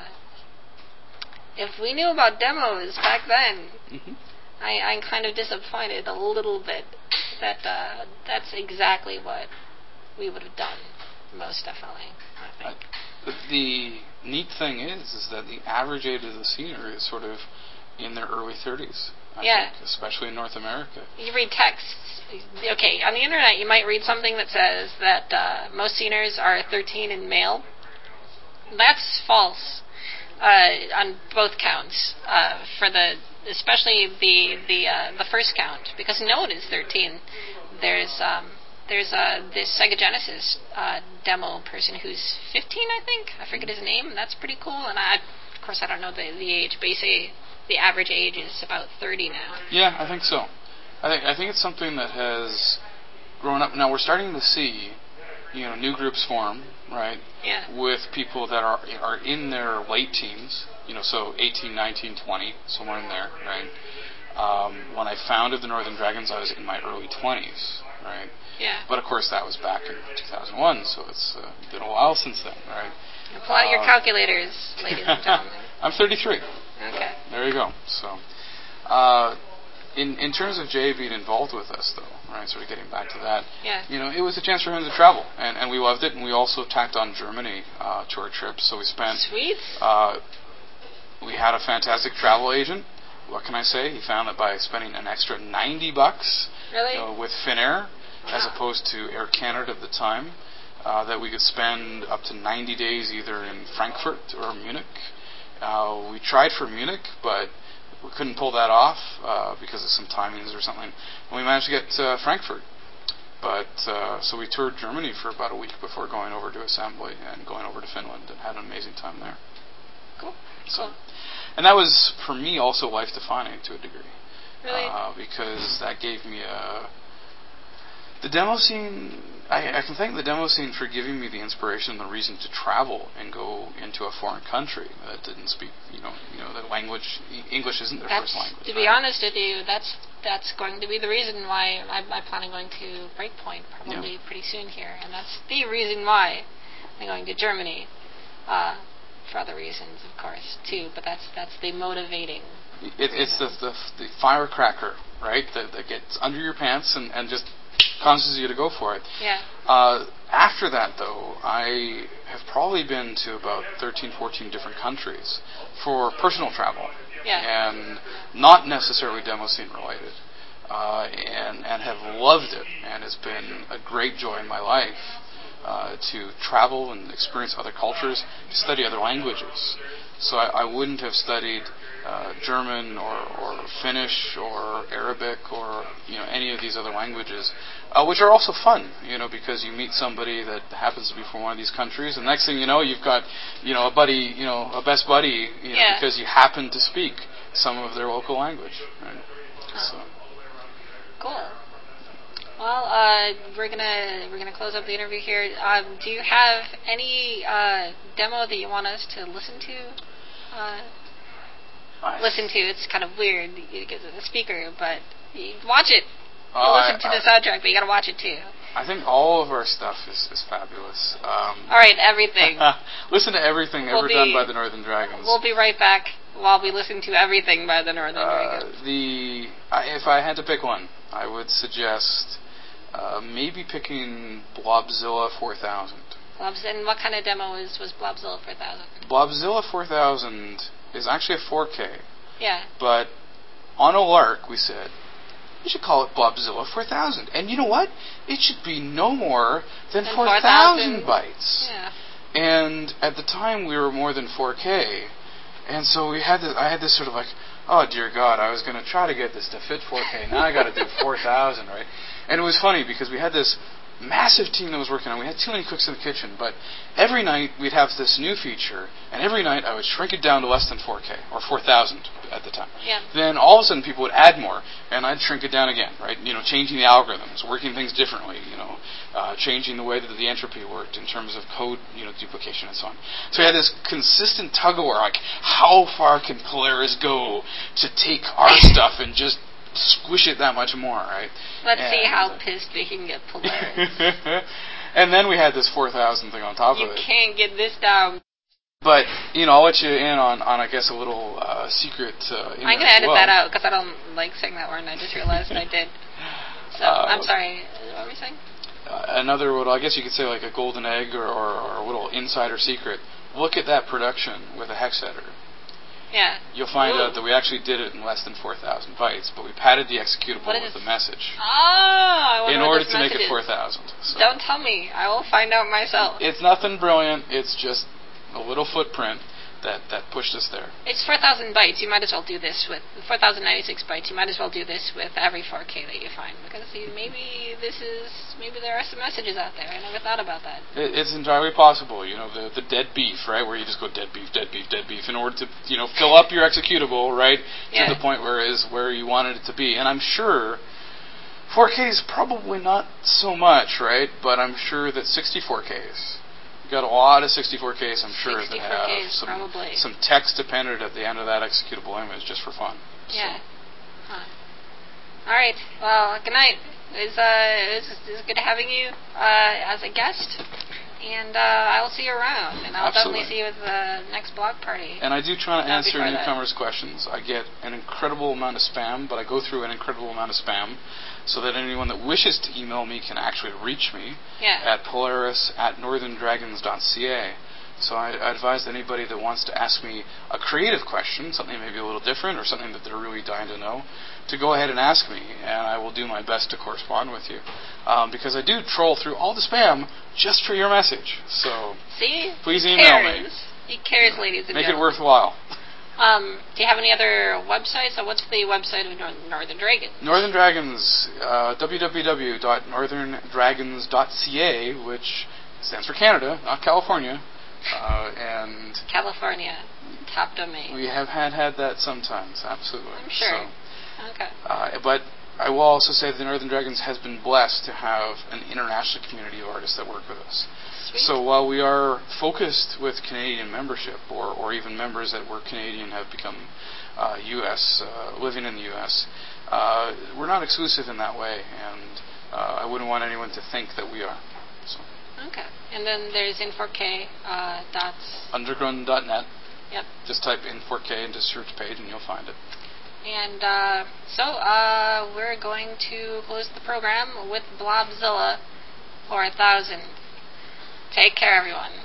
If we knew about demos back then, mm-hmm. I, I'm kind of disappointed a little bit that uh, that's exactly what we would have done, most definitely, I think. Uh, the neat thing is, is that the average age of the scener is sort of in their early thirties, I yeah. think, especially in North America. You read texts. Okay, on the internet you might read something that says that uh, most sceners are thirteen and male. That's false. Uh, on both counts, uh, for the especially the the uh, the first count, because no one is thirteen. There's um, there's uh, this Sega Genesis uh, demo person who's fifteen, I think. I forget his name. That's pretty cool. And I, of course, I don't know the the age, but they say the average age is about thirty now. Yeah, I think so. I think I think it's something that has grown up. Now we're starting to see, you know, new groups form, right? Yeah. With people that are are in their late teens, you know, so eighteen, nineteen, twenty, somewhere in there, right? Um, when I founded the Northern Dragons, I was in my early twenties, right? Yeah. But of course, that was back in two thousand one, so it's uh, been a while since then, right? Pull out uh, your calculators, ladies and gentlemen. I'm thirty-three. Okay. There you go. So, uh, in in terms of Jay being involved with us, though, right? Sort of getting back to that. Yeah. You know, it was a chance for him to travel, and, and we loved it. And we also tacked on Germany uh, to our trip, so we spent. Sweet. Uh, we had a fantastic travel agent. What can I say? He found that by spending an extra ninety bucks, really, you know, with Finnair, wow. as opposed to Air Canada at the time, uh, that we could spend up to ninety days either in Frankfurt or Munich. Uh, we tried for Munich, but we couldn't pull that off uh, because of some timings or something. And we managed to get to uh, Frankfurt. But uh, so we toured Germany for about a week before going over to assembly and going over to Finland, and had an amazing time there. Cool. So, cool. And that was, for me, also life-defining to a degree. Really? Uh, because that gave me a... The demo scene, I, I can thank the demo scene for giving me the inspiration and the reason to travel and go into a foreign country that didn't speak, you know, you know, the language, English isn't their that's, first language. To be right? honest with you, that's that's going to be the reason why I'm, I'm planning on going to Breakpoint probably yeah. pretty soon here, and that's the reason why I'm going to Germany. Uh, for other reasons, of course, too, but that's that's the motivating. It, it's the, the the firecracker, right, that, that gets under your pants and, and just causes you to go for it. Yeah. Uh, after that, though, I have probably been to about thirteen, fourteen different countries for personal travel. Yeah. And not necessarily demo scene related. Uh, and, and have loved it, and it's been a great joy in my life uh, to travel and experience other cultures, to study other languages. So I, I wouldn't have studied uh, German or, or Finnish or Arabic or you know any of these other languages, uh, which are also fun, you know, because you meet somebody that happens to be from one of these countries, and next thing you know, you've got you know a buddy, you know, a best buddy, you know, yeah. because you happen to speak some of their local language. Right? So. Cool. Well, uh, we're gonna we're gonna close up the interview here. Um, do you have any uh, demo that you want us to listen to? Uh, I listen to. It's kind of weird because it's a speaker, but you watch it. You uh, listen to I, the soundtrack, but you gotta watch it too. I think all of our stuff is, is fabulous. Um, all right, everything. Listen to everything we'll ever be, done by the Northern Dragons. We'll be right back while we listen to everything by the Northern uh, Dragons. The I, if I had to pick one, I would suggest uh, maybe picking Blobzilla four thousand. Blobz, and what kind of demo is was Blobzilla four thousand? Blobzilla four thousand is actually a four K. Yeah. But on a lark, we said, we should call it Blobzilla four thousand. And you know what? It should be no more than four thousand bytes. Yeah. And at the time, we were more than four K. And so we had this, I had this sort of like, oh, dear God, I was going to try to get this to fit four K. Now I got to do four thousand, right? And it was funny because we had this massive team that was working on it. We had too many cooks in the kitchen, but every night we'd have this new feature, and every night I would shrink it down to less than four K, or four thousand at the time. Yeah. Then all of a sudden people would add more, and I'd shrink it down again, right? You know, changing the algorithms, working things differently, you know, uh, changing the way that the entropy worked in terms of code, you know, duplication and so on. So we had this consistent tug of war, like, how far can Polaris go to take our stuff and just squish it that much more, right? Let's and, see how pissed we can get Polaris. And then we had this four thousand thing on top you of it. You can't get this down. But, you know, I'll let you in on, on I guess, a little uh, secret uh, in I'm going to edit well. that out because I don't like saying that word, and I just realized I did. So, uh, I'm sorry. What were we saying? Uh, another little, I guess you could say like a golden egg or, or, or a little insider secret. Look at that production with a hex editor. Yeah. You'll find Ooh. out that we actually did it in less than four thousand bytes, but we padded the executable with the message. Oh, I wonder in what order this to make it is. four thousand. So. Don't tell me. I will find out myself. It's nothing brilliant. It's just a little footprint that, that pushed us there. It's four thousand bytes. You might as well do this with four thousand ninety-six bytes. You might as well do this with every four K that you find, because see, maybe this is maybe there are some messages out there. I never thought about that. It, it's entirely possible. You know, the the dead beef, right, where you just go dead beef, dead beef, dead beef, in order to you know fill up your executable, right, yeah. to the point where it is where you wanted it to be. And I'm sure four K is probably not so much, right, but I'm sure that sixty-four Ks. Got a lot of sixty-four Ks, I'm sure, that have some, some text appended at the end of that executable image just for fun. Yeah. So. Huh. All right. Well, good night. It was, uh, it was, it was good having you uh, as a guest, and uh, I will see you around, and I'll Absolutely. definitely see you at the next blog party. And I do try to answer newcomers' that. questions. I get an incredible amount of spam, but I go through an incredible amount of spam, so that anyone that wishes to email me can actually reach me yeah. at polaris at northern dragons dot c a. So I, I advise anybody that wants to ask me a creative question, something maybe a little different or something that they're really dying to know, to go ahead and ask me, and I will do my best to correspond with you. Um, because I do troll through all the spam just for your message. So See? please he email cares. me. He cares, ladies and Make gentlemen. it worthwhile. Um, do you have any other websites? So what's the website of Northern Dragons? Northern Dragons, uh, w w w dot northern dragons dot c a, which stands for Canada, not California. Uh, and California, top domain. We have had, had that sometimes, absolutely. I'm sure. So, okay. Uh, but I will also say that the Northern Dragons has been blessed to have an international community of artists that work with us. Sweet. So while we are focused with Canadian membership, or, or even members that were Canadian have become uh, U S, uh, living in the U S, uh, we're not exclusive in that way, and uh, I wouldn't want anyone to think that we are. So. Okay. And then there's in four K uh, dots. underground dot net. Yep. Just type in four K into search page and you'll find it. And uh, so uh, we're going to close the program with Blobzilla four thousand. Take care, everyone.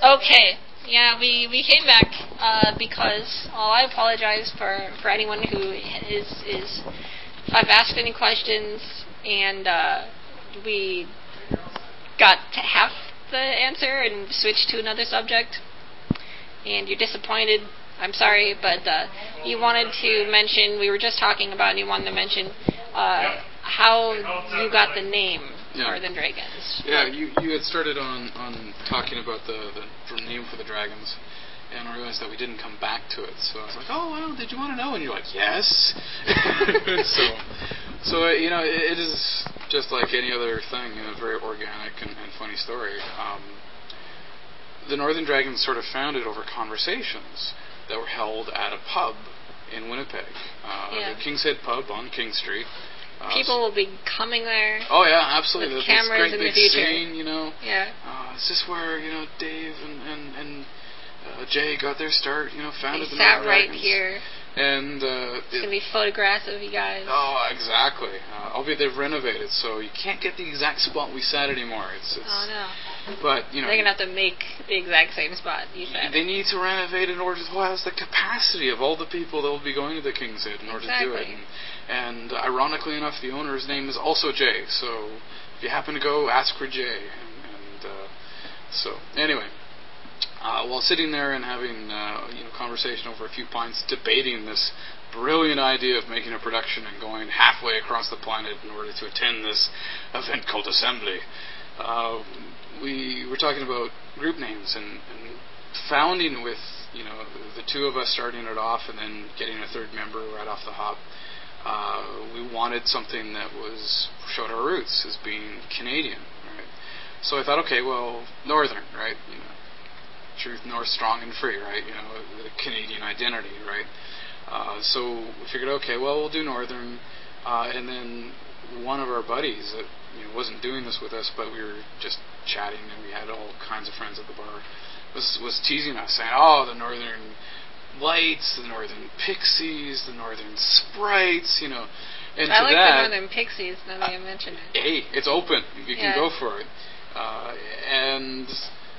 Okay. Yeah, we, we came back uh, because oh, I apologize for, for anyone who is is. If I've asked any questions and uh, we got to half the answer and switched to another subject, and you're disappointed, I'm sorry, but uh, you wanted to mention, we were just talking about, and you wanted to mention uh, how you got the name yeah. Northern Dragons. Yeah, you you had started on, on talking about the, the name for the Dragons, and I realized that we didn't come back to it. So I was like, oh, well, did you want to know? And you're like, yes. so, so uh, you know, it, it is just like any other thing, you know, very organic and, and funny story. Um, the Northern Dragons sort of founded over conversations that were held at a pub in Winnipeg, uh, yeah. the King's Head Pub on King Street. Uh, People will be coming there. Oh yeah, absolutely. With This cameras great in big the future. scene, you know. Yeah. Uh, is this where you know Dave and and, and uh, Jay got their start? You know, founded they the sat Northern right Dragons. here. And uh, it's gonna be photographs of you guys. Oh, exactly. Uh, albeit they've renovated, so you can't get the exact spot we sat anymore. It's, it's oh no. But you know, they're gonna have to make the exact same spot you sat. They need to renovate in order to house the capacity of all the people that will be going to the King's Head in order exactly. to do it. And, and uh, ironically enough, the owner's name is also Jay. So if you happen to go, ask for Jay. And, and uh, so anyway. Uh, while sitting there and having uh, you know conversation over a few pints, debating this brilliant idea of making a production and going halfway across the planet in order to attend this event called Assembly, uh, we were talking about group names and, and founding with you know the two of us starting it off and then getting a third member right off the hop. Uh, we wanted something that was showed our roots as being Canadian, right? So I thought, okay, well, Northern, right? You know. Truth, North, strong and free, right? You know, the Canadian identity, right? Uh, so we figured, okay, well, we'll do Northern, uh, and then one of our buddies that you know wasn't doing this with us, but we were just chatting, and we had all kinds of friends at the bar, was was teasing us, saying, "Oh, the Northern Lights, the Northern Pixies, the Northern Sprites," you know. And I to like that, the Northern Pixies. Now that you mentioned it. Hey, it's open. You yeah. can go for it, uh, and.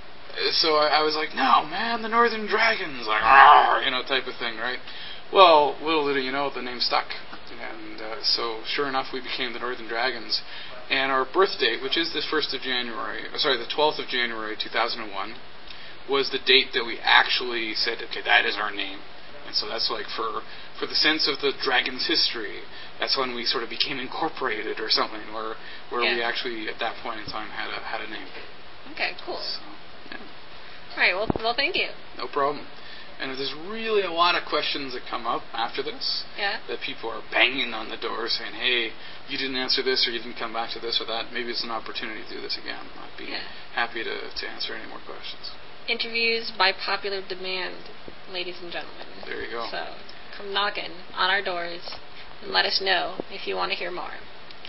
So I, I was like, no, man, the Northern Dragons, like, rawr, you know, type of thing, right? Well, little did you know, the name stuck. And uh, so, sure enough, we became the Northern Dragons. And our birth date, which is the first of January, sorry, the twelfth of January, two thousand one, was the date that we actually said, okay, that is our name. And so that's like for for the sense of the Dragon's history, that's when we sort of became incorporated or something, where where yeah. we actually, at that point in time, had a had a name. Okay, cool. So, yeah. All right, well, well, thank you. No problem. And if there's really a lot of questions that come up after this, yeah. that people are banging on the door saying, hey, you didn't answer this or you didn't come back to this or that, maybe it's an opportunity to do this again. I'd be yeah. happy to, to answer any more questions. Interviews by popular demand, ladies and gentlemen. There you go. So come knocking on our doors and let us know if you want to hear more.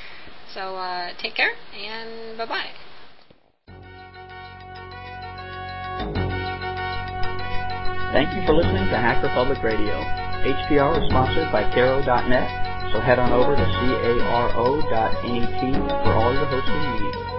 So uh, take care and bye-bye. Thank you for listening to Hacker Public Radio. H P R is sponsored by Caro dot net, so head on over to caro dot net for all your hosting needs.